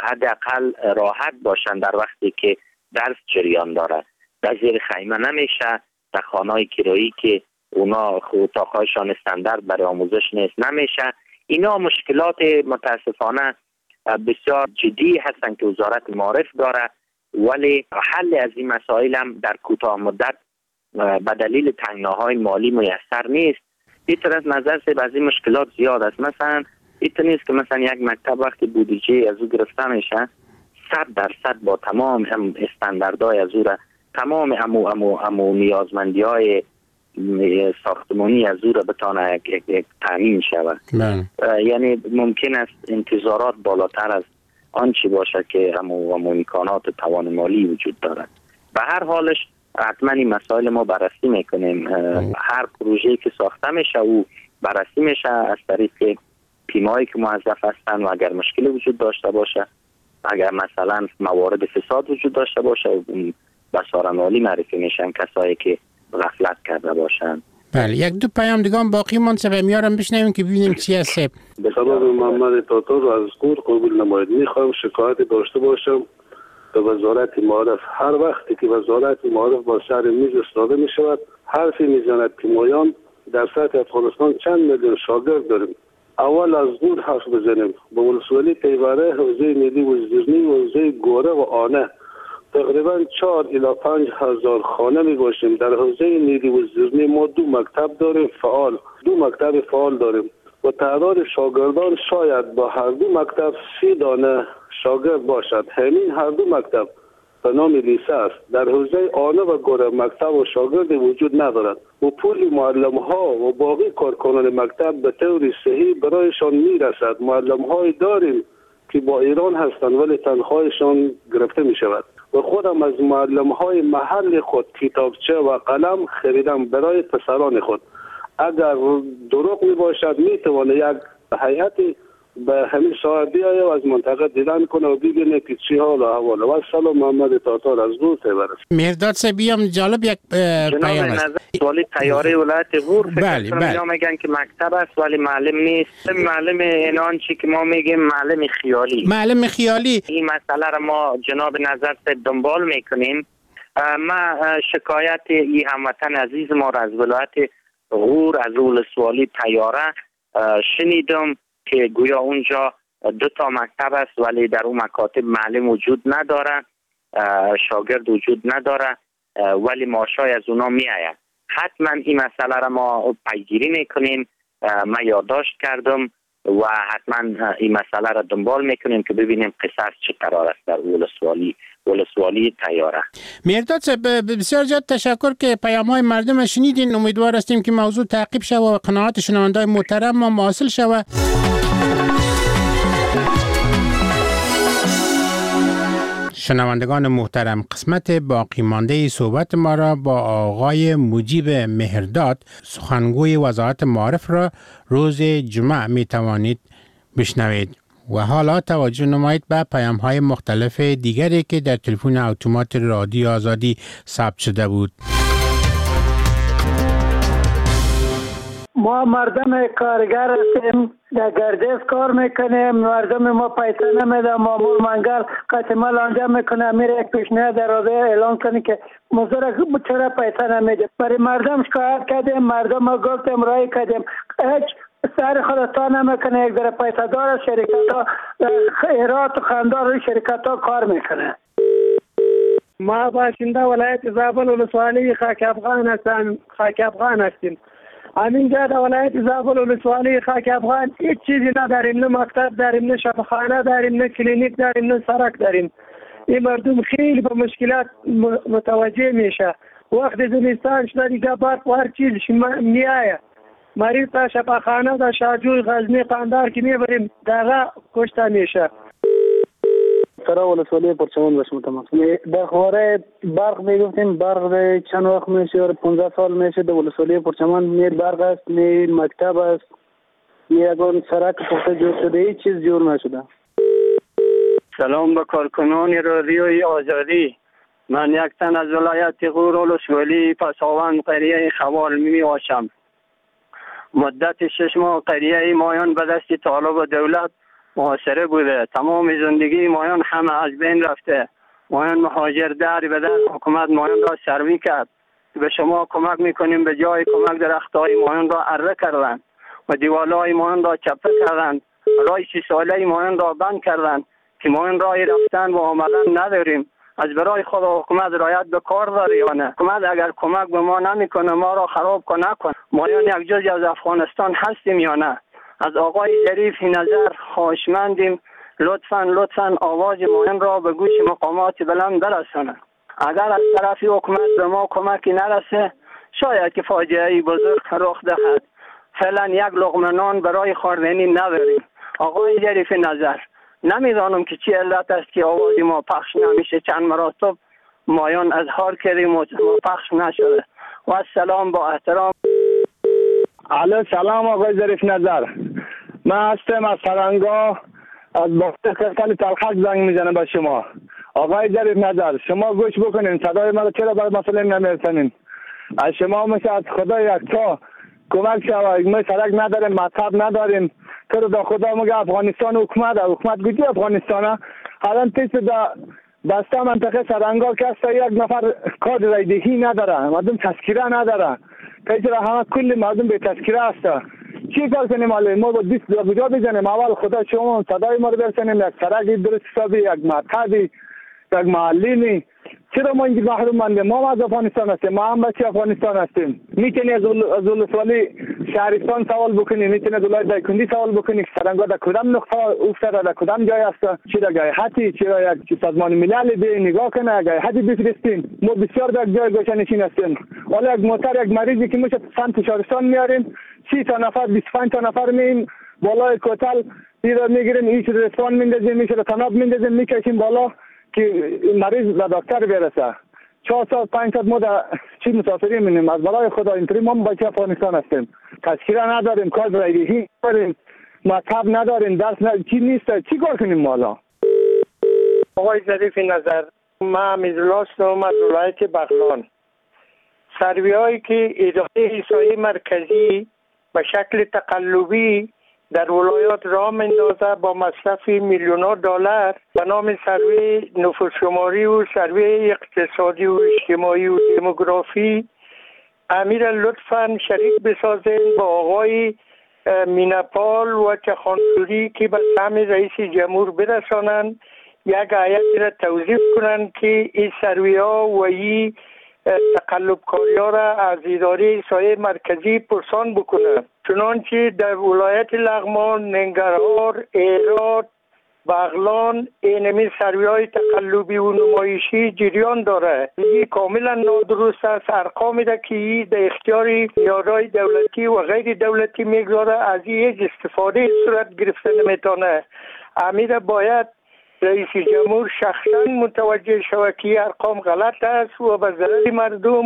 حداقل راحت باشن در وقتی که درس جریان داره. در زیر خیمه نمیشه، در خانه‌های کرایی که اونا اتاق‌هایشان استاندارد برای آموزش نیست نمیشه. اینا مشکلات متاسفانه بسیار جدی هستن که وزارت معارف داره، ولی حل از این مسائل هم در کوتاه مدت به دلیل تنگناهای مالی میسر نیست. این طرف نظر سے بعضی مشکلات زیاد است. مثلا این نیست که مثلا یک مکتب وقتی بودجه از او گرفته میشه صد درصد با تمام هم استانداردهای از او را تمام امو امو امو نیازمندی های ساختمانی از او را بتانه یک یک تامین شود. یعنی ممکن است انتظارات بالاتر از آنچه باشه که امو امو امکانات توان مالی وجود دارد. به هر حالش حتما این مسائل ما بررسی میکنیم. هر پروژه‌ای که ساخته میشه او بررسی میشه از طریق تیمایی که موظف هستند و اگر مشکلی وجود داشته باشه، اگر مثلا موارد فساد وجود داشته باشه به سارن عالی معرفی میشن کسایی که غفلت کرده باشند. بله، یک دو پیام دیگه هم باقی مون سبب میارم بشنویم که ببینیم چی هست. به سبب محمد تاتار رو از قور قبول نماید. میخوام شکایت داشته باشم به وزارت معارف. هر وقتی که وزارت معارف با سر میز استاده می شود حرفی میزند که مایان در سطح افغانستان چند میلیون شاگرد داریم. اول از قور حرف بزنیم. به ولسوالی تیوره، حوزه نیلی و زیرنی، حوزه گوره و آنه تقریبا چهار الی پنج هزار خانه می باشیم. در حوزه نیلی و زیرنی ما دو مکتب داریم فعال، دو مکتب فعال داریم و تعداد شاگردان شاید با هر دو مکتب سی دانه شاگرد باشد. همین هر دو مکتب به نام لیسه است. در حوزه آنه و گوره مکتب و شاگرد وجود ندارد و پول معلم ها و باقی کارکنان مکتب به طور صحیح برایشان می رسد. معلم های داریم که با ایران هستند ولی تنخواهشان گرفته می شود و خودم از معلم های محل خود کتابچه و قلم خریدم برای پسران خود. اگر دروغ می باشد می توانه یک هیئتی به همین ساعت بیایه و از منطقه دیدن کنه و ببینه که چی حال و احواله. و سلام محمد تاتار از دور تبرس. مهرداد صاحب بیام جالب یک پیام است. سوالی تیاره ولایت غور بله بله میگن که مکتب است ولی معلم نیست. معلم اینان چی که ما میگیم معلم خیالی. معلم خیالی. این مسئله را ما جناب نظر صاحب دنبال میکنیم. ما شکایت ای هموطن عزیز ما را از ولایت غور از ولسوالی تیاره شنیدم که گویا اونجا دو تا مکتب است ولی در اون مکاتب معلم وجود نداره، شاگرد وجود نداره ولی معاشای از اونا می آید. حتما این مسئله را ما پیگیری میکنیم. ما یادداشت کردم و حتما این مسئله را دنبال میکنیم که ببینیم قصص چه قرار است در ولسوالی ولسوالی تیاره. مهرداد صاحب بسیار زیاد تشکر که پیام‌های مردم شنیدین. امیدوار هستیم که موضوع تعقیب شود و قناعت شنونده‌های محترم ما حاصل شود. شنوندگان محترم، قسمت باقی مانده صحبت ما را با آقای مجیب مهرداد سخنگوی وزارت معارف را روز جمعه می توانید بشنوید. و حالا توجه نمایید به پیام‌های مختلف دیگری که در تلفن اتومات رادیو آزادی ثبت شده بود. ما مردم کارگر هستیم، در گردش کار میکنیم. مردم ما پیسه نمیده، مامور منگل قسمال آنجا میکنه، میره یک پیشنهاد در رابطه اعلان کنی که مزدور چرا پیسه نمیده. برای مردم شکایت کردیم، مردم ما گفتیم رای کردیم، هیچ سر خودتا نمیکنه. یک در پیسه دار شرکت ها ایرات و خاندار شرکت ها کار میکنه. ما باشنده ولایت زابل ولسوالی خاک افغان هستم، خاک افغان هستیم. همینجا در ولایت زابل ولسوالی خاک افغان هیچ چیزی نداریم، نه مکتب داریم، نه شفاخانه داریم، نه کلینیک داریم، نه سرک داریم. این مردم خیلی به مشکلات متوجه میشه. وقت زمستان شده دیگه برق و هر چیز میآید. مریض تا شفاخانه در شاجوی غزنی قندار که میبریم دقیقه کشته میشه. سرا ولسوالی پرچمان باشم تمام. در خواره برق میگفتیم، برق چند وقت میشه، پانزده سال میشه در ولسوالی پرچمان نیر برق است، نیر مکتب است، نیر اگران سرک پخته جور شده، هیچ چیز جور نشده. سلام به کارکنان رادیوی آزادی. من یک تن از ولایت غور ولسوالی پساوند قریه خوال می باشم. مدت شش ماه قریه مایان به دست طالب دولت محاصره بوده. تمام زندگی مایان همه از بین رفته. مایان مهاجر در به در حکومت مایان را سروی کرد. به شما کمک میکنیم، به جای کمک درختای مایان را اره کردن و دیوالای مایان را چپه کردن. رای سی ساله مایان را بند کردن که مایان رای رفتن و آمدن نداریم. از برای خود حکومت رعایت به کار داره یا نه؟ حکومت اگر کمک به ما نمیکنه ما را خراب کنه نکن. ما یعنی یک جزی از افغانستان هستیم یا نه؟ از آقای ظریف نظر خواهشمندیم لطفاً لطفاً آواز ما را به گوش مقامات بلند برسانند. اگر از طرف حکومت به ما کمکی نرسه شاید که فاجعه بزرگ رخ دهد. فعلا یک لقمه نان برای خوردنی نداریم. آقای ظریف نظر، نمیدانم که چی علت است که آواز ما پخش نمیشه. چند مراتب مایان اظهار کردیم و پخش نشده. و السلام با احترام. علیه سلام آقای ظریف نظر، من هستم از سرنگاه از باقی کسانی تلخک زنگ میزنم به شما. آقای ظریف نظر شما گوش بکنین صدای ما چرا بر مسئله نمیرسنین؟ از شما میشه از خدا یکتا کمک شود. ما سرک نداریم، مذهب نداریم. تو دا خدا مگه افغانستان حکومت حکومت گویی افغانستانه. الان تیس دا بسته منطقه سرنگاه که است یک نفر کارت رایدهی نداره، مردم تذکره نداره. پیچره همه کل مردم به تذکره است. چی کار کنیم حالا؟ ما با دیست بجا بزنیم اول خدا شما صدای ما رو برسنیم یک سرکی درست حسابی، یک مطبی، یک معلمی. چرا ما اینجا محروم مانده؟ ما از افغانستان هستیم، ما هم بچه افغانستان هستیم. میتونی از ولسوالی شهرستان سوال بکنی، میتونی از ولایت دایکندی سوال بکنی که سرنگاه در کدام نقطه افتاده، در کدام جای است، چرا گایحتی، چرا یک سازمان ملل به نگاه کنه گایحتی بفرستیم. ما بسیار در جای گوشه نشین هستیم. حالا یک موتر یک مریضی که میشه سمت شهرستان میاریم، سی تا نفر بیست و پنج تا نفر مییم بالای کوتل ایرا میگیریم، هیچ رسوان میندازیم، میشه تناب میندازیم، میکشیم بالا که مریض به دکتر برسه. چهار ساعت پنج ساعت ما در چی مسافری می‌نیم. از برای خدا اینطوری ما بچه افغانستان هستیم، تذکره نداریم، کار رایدهی نداریم، مذهب نداریم، درس نداریم، چی نیست، چی کار کنیم مالا؟ آقای ظریف نظر، من میزلاس نام از ولایت بغلان. سروی هایی که اداره احصایی مرکزی به شکل تقلبی در ولایات راه اندازه با مصرف میلیون دلار به نام سروی نفوس شماری و سروی اقتصادی و اجتماعی و دموگرافی، امیر لطفاً شریک بسازین با آقای مینپال و چخانسوری که به سهم رئیس جمهور برسانند، یک هیئت را توظیف کنند که این سروی ها و این تقلب کاری ها را از اداره احصایی مرکزی پرسان بکنه. چنانچه در ولایت لغمان، ننگرهار، هرات، بغلان اینمی سروی های تقلبی و نمایشی جریان داره. این کاملا نادرست است. ارقامی را که در اختیار یارای دولتی و غیر دولتی میگذاره از این استفاده صورت گرفته نمیتونه. امیر باید رئیس جمهور شخصا متوجه شود که ارقام غلط است و به ضرر مردم.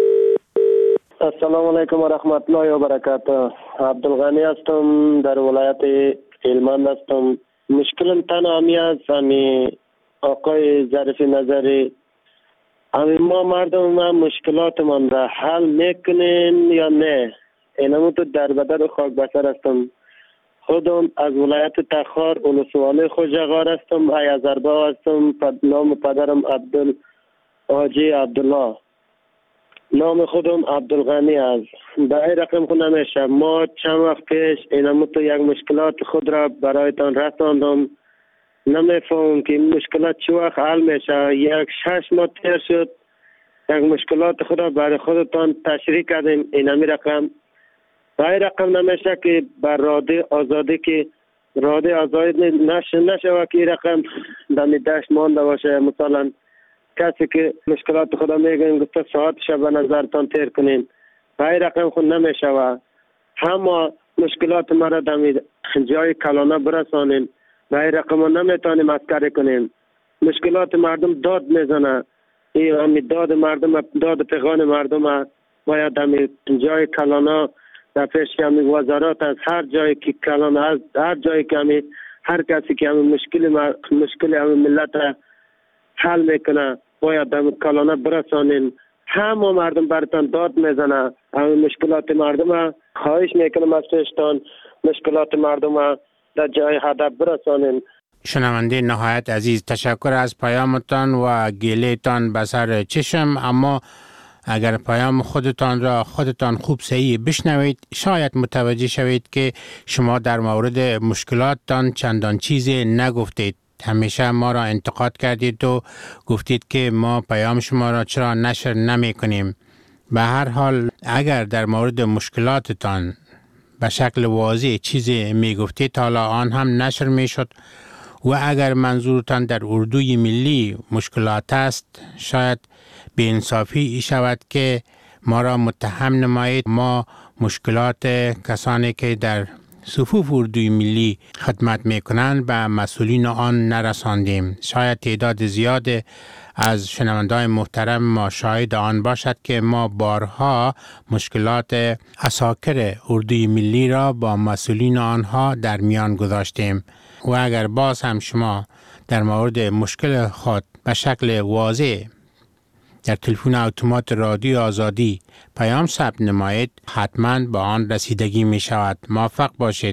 السلام علیکم و رحمت الله و برکاته. عبدالغنی هستم، در ولایت هلمند هستم. مشکل تنها همی است همی آقای ظریف نظری، همی ما مردم ما مشکلات من را حل میکنین یا نه؟ اینمو تو در بدر خاک بسر هستم. خودم از ولایت تخار ولسوالی خوجغار هستم، ایازربا هستم. نام پدرم عبدال حاجی عبدالله، نام خودم عبدالغنی است. به این رقم خود نمیشه. ما چند وقت پیش اینمو تو یک مشکلات خود را برایتان رساندم، نمیفهم که این مشکلات چه وقت حل میشه. یک شش ماه تیر شد یک مشکلات خود را برای خودتان تشریح کردیم. اینمی رقم به این رقم نمیشه که بر راده آزادی که راده آزادی نشه نشه که این رقم دمی دشت مانده باشه. مثلا کسی که مشکلات خدا میگن گفته ساعت شب نظرتان تیر کنین، به این رقم خود نمیشه و همه مشکلات ما را دمی جای کلانه برسانین. به این رقم ما نمیتونیم مسکری کنیم. مشکلات مردم داد میزنه، این همی داد مردم، داد پیغان مردم باید همی جای کلانه در پیش همی وزارات از هر جایی که کلانه از هر جایی که همی هر کسی که همی مشکل مشکل همی ملت حل میکنه باید همی کلانه برسانین. همه مردم برتان داد میزنه. همی مشکلات مردم خواهش میکنم از پیشتان مشکلات مردم در جای هدف برسانین. شنونده نهایت عزیز، تشکر از پیامتان و گیلهتان به سر چشم، اما اگر پیام خودتان را خودتان خوب صحیح بشنوید شاید متوجه شوید که شما در مورد مشکلاتتان چندان چیزی نگفتید. همیشه ما را انتقاد کردید و گفتید که ما پیام شما را چرا نشر نمی کنیم. به هر حال اگر در مورد مشکلاتتان به شکل واضح چیزی می گفتید حالا آن هم نشر می شد و اگر منظورتان در اردوی ملی مشکلات است شاید بی‌انصافی شود که ما را متهم نمایید ما مشکلات کسانی که در صفوف اردوی ملی خدمت می کنند به مسئولین آن نرساندیم. شاید تعداد زیاد از شنونده‌های محترم ما شاهد آن باشد که ما بارها مشکلات عساکر اردوی ملی را با مسئولین آنها در میان گذاشتیم و اگر باز هم شما در مورد مشکل خود به شکل واضح در تلفن اتومات رادیو آزادی پیام ثبت نمایید حتما با آن رسیدگی می شود. موفق باشید.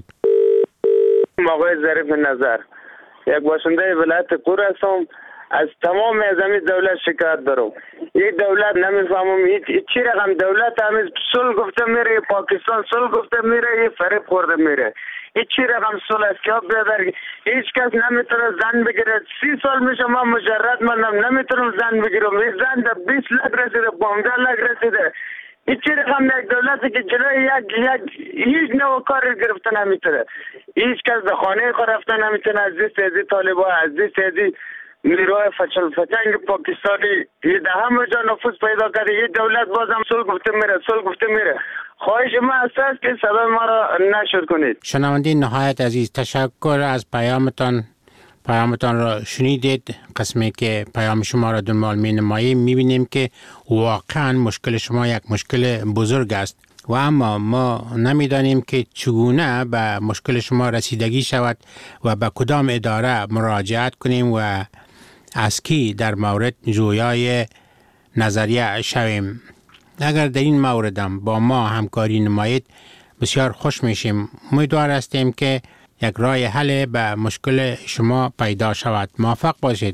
آقای ظریف نظر، یک باشنده ولایت قور هستم. از تمام از این دولت شکایت دارم. یک دولت نمیفهمم هیچ چی رقم دولت همیز صلح گفته میره، پاکستان صلح گفته میره، یه فریب خورده میره. هیچ چی رقم صلح است که بیادر هیچ کس نمیتونه زن بگیره. سی سال میشه ما مجرد منم نمیتونم زن بگیرم. این زن در بیست لک رسیده، پانزده لک رسیده. هیچ چی رقم یک دولتی که جلوی یک یک هیچ نوع کار گرفته نمیتونه. هیچ کس در خانه خود رفته نمیتونه. از این سیزی طالبا، از این سیزی نیروهای فچل فچنگ پاکستانی یه ده همه جا نفوذ پیدا کرده. یه دولت بازم صلح گفته میره، صلح گفته میره. خواهش ما است که صدای ما را نشر کنید. شنونده نهایت عزیز، تشکر از پیامتان. پیامتان را شنیدید. قسمی که پیام شما را دنبال می نماییم می بینیم که واقعا مشکل شما یک مشکل بزرگ است و اما ما نمیدانیم که چگونه به مشکل شما رسیدگی شود و به کدام اداره مراجعت کنیم و از کی در مورد جویای نظریه شویم. اگر در این موردم با ما همکاری نمایید بسیار خوش میشیم. امیدوار هستیم که یک راه حل به مشکل شما پیدا شود. موفق باشید.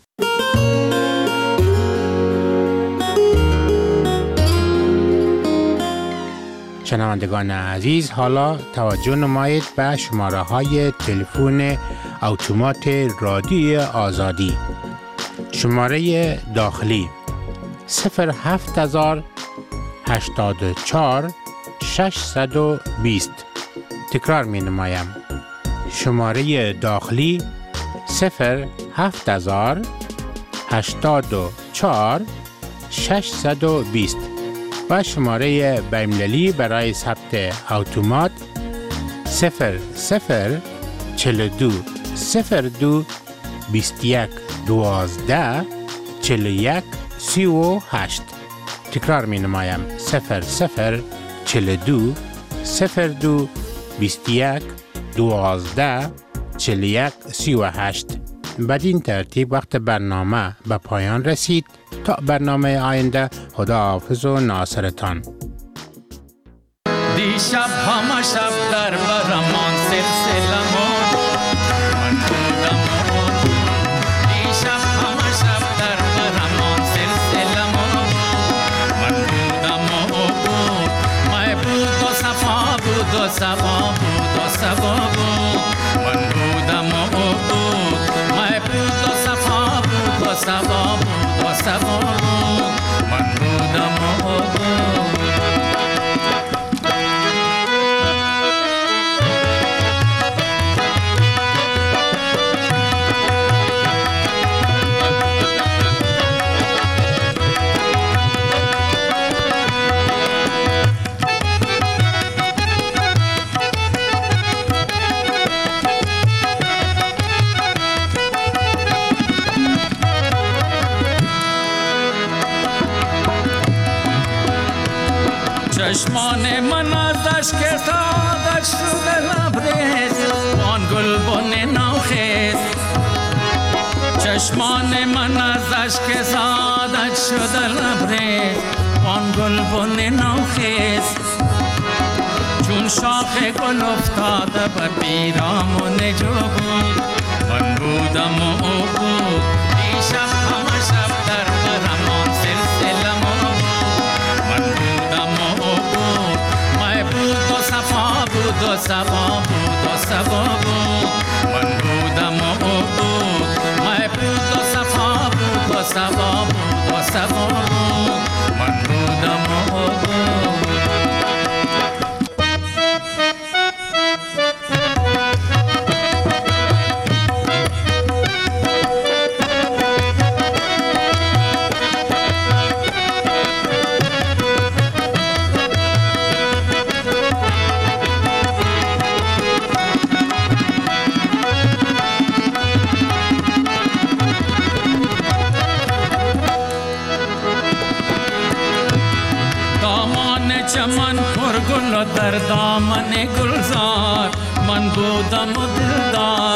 شنوندگان عزیز، حالا توجه نمایید به شماره های تلفن اتومات رادیو آزادی. شماره داخلی صفر هفت هزار هشتاد و چهار ششصد و بیست. تکرار می نمایم. شماره داخلی صفر هفت هزار هشتاد و چهار ششصد و بیست و شماره بین‌المللی برای ثبت اتومات صفر صفر چهل و دو صفر دو بیست و یک دوازده چهل و یک سی و هشت. تکرار می نمایم. صفر صفر چهل و دو صفر دو بیست و یک دوازده چهل و یک سی و هشت. بدین ترتیب وقت برنامه به پایان رسید. تا برنامه آینده، خدا حافظ و ناصرتان. دیشب همه شب در برمان سلسله من بودم دیشب همه شب در برمان سلسله من بودم مای بود و صفا بود و صفا بود و صفا بود من بودم مای بود و صفا بود و صفا بود و صفا بود من بودم چشمان من از اشک سعادت شده لبریز آن گلبن نوخیز چشمان من از اشک سعادت شده لبریز آن گلبن نوخیز چون شاخ گل افتاده به پیرامون جو بود من بودم و او بود دیشب همه شب در برمان سلسله من بودم و او بود مای بود و صفا بود و صفا بود و صفا بود من بودم و او بود دامان چمن پرگل و در دامن گلزار من بودم و دلدار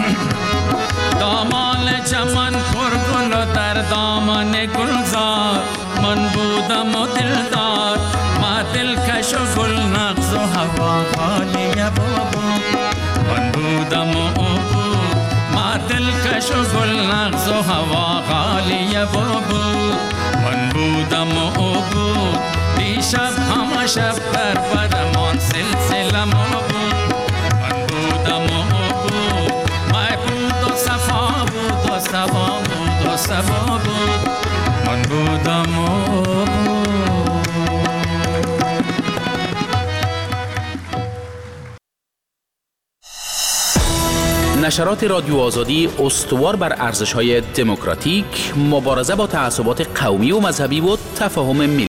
دامان چمن پرگل و در دامن گلزار من بودم و دلدار ما دلکش و گل نغز و هوا خالی بابا من بودم و بود ما دلکش و گل نغز و هوا خالی بابا من بودم و بود دیشب همه شب در برمان سلسله ما بود من بودم و بود ما بود و صفا بود و صفا بود و صفا بود من بودم و بود. نشرات رادیو آزادی استوار بر ارزش‌های دموکراتیک، مبارزه با تعصبات قومی و مذهبی و تفاهم ملی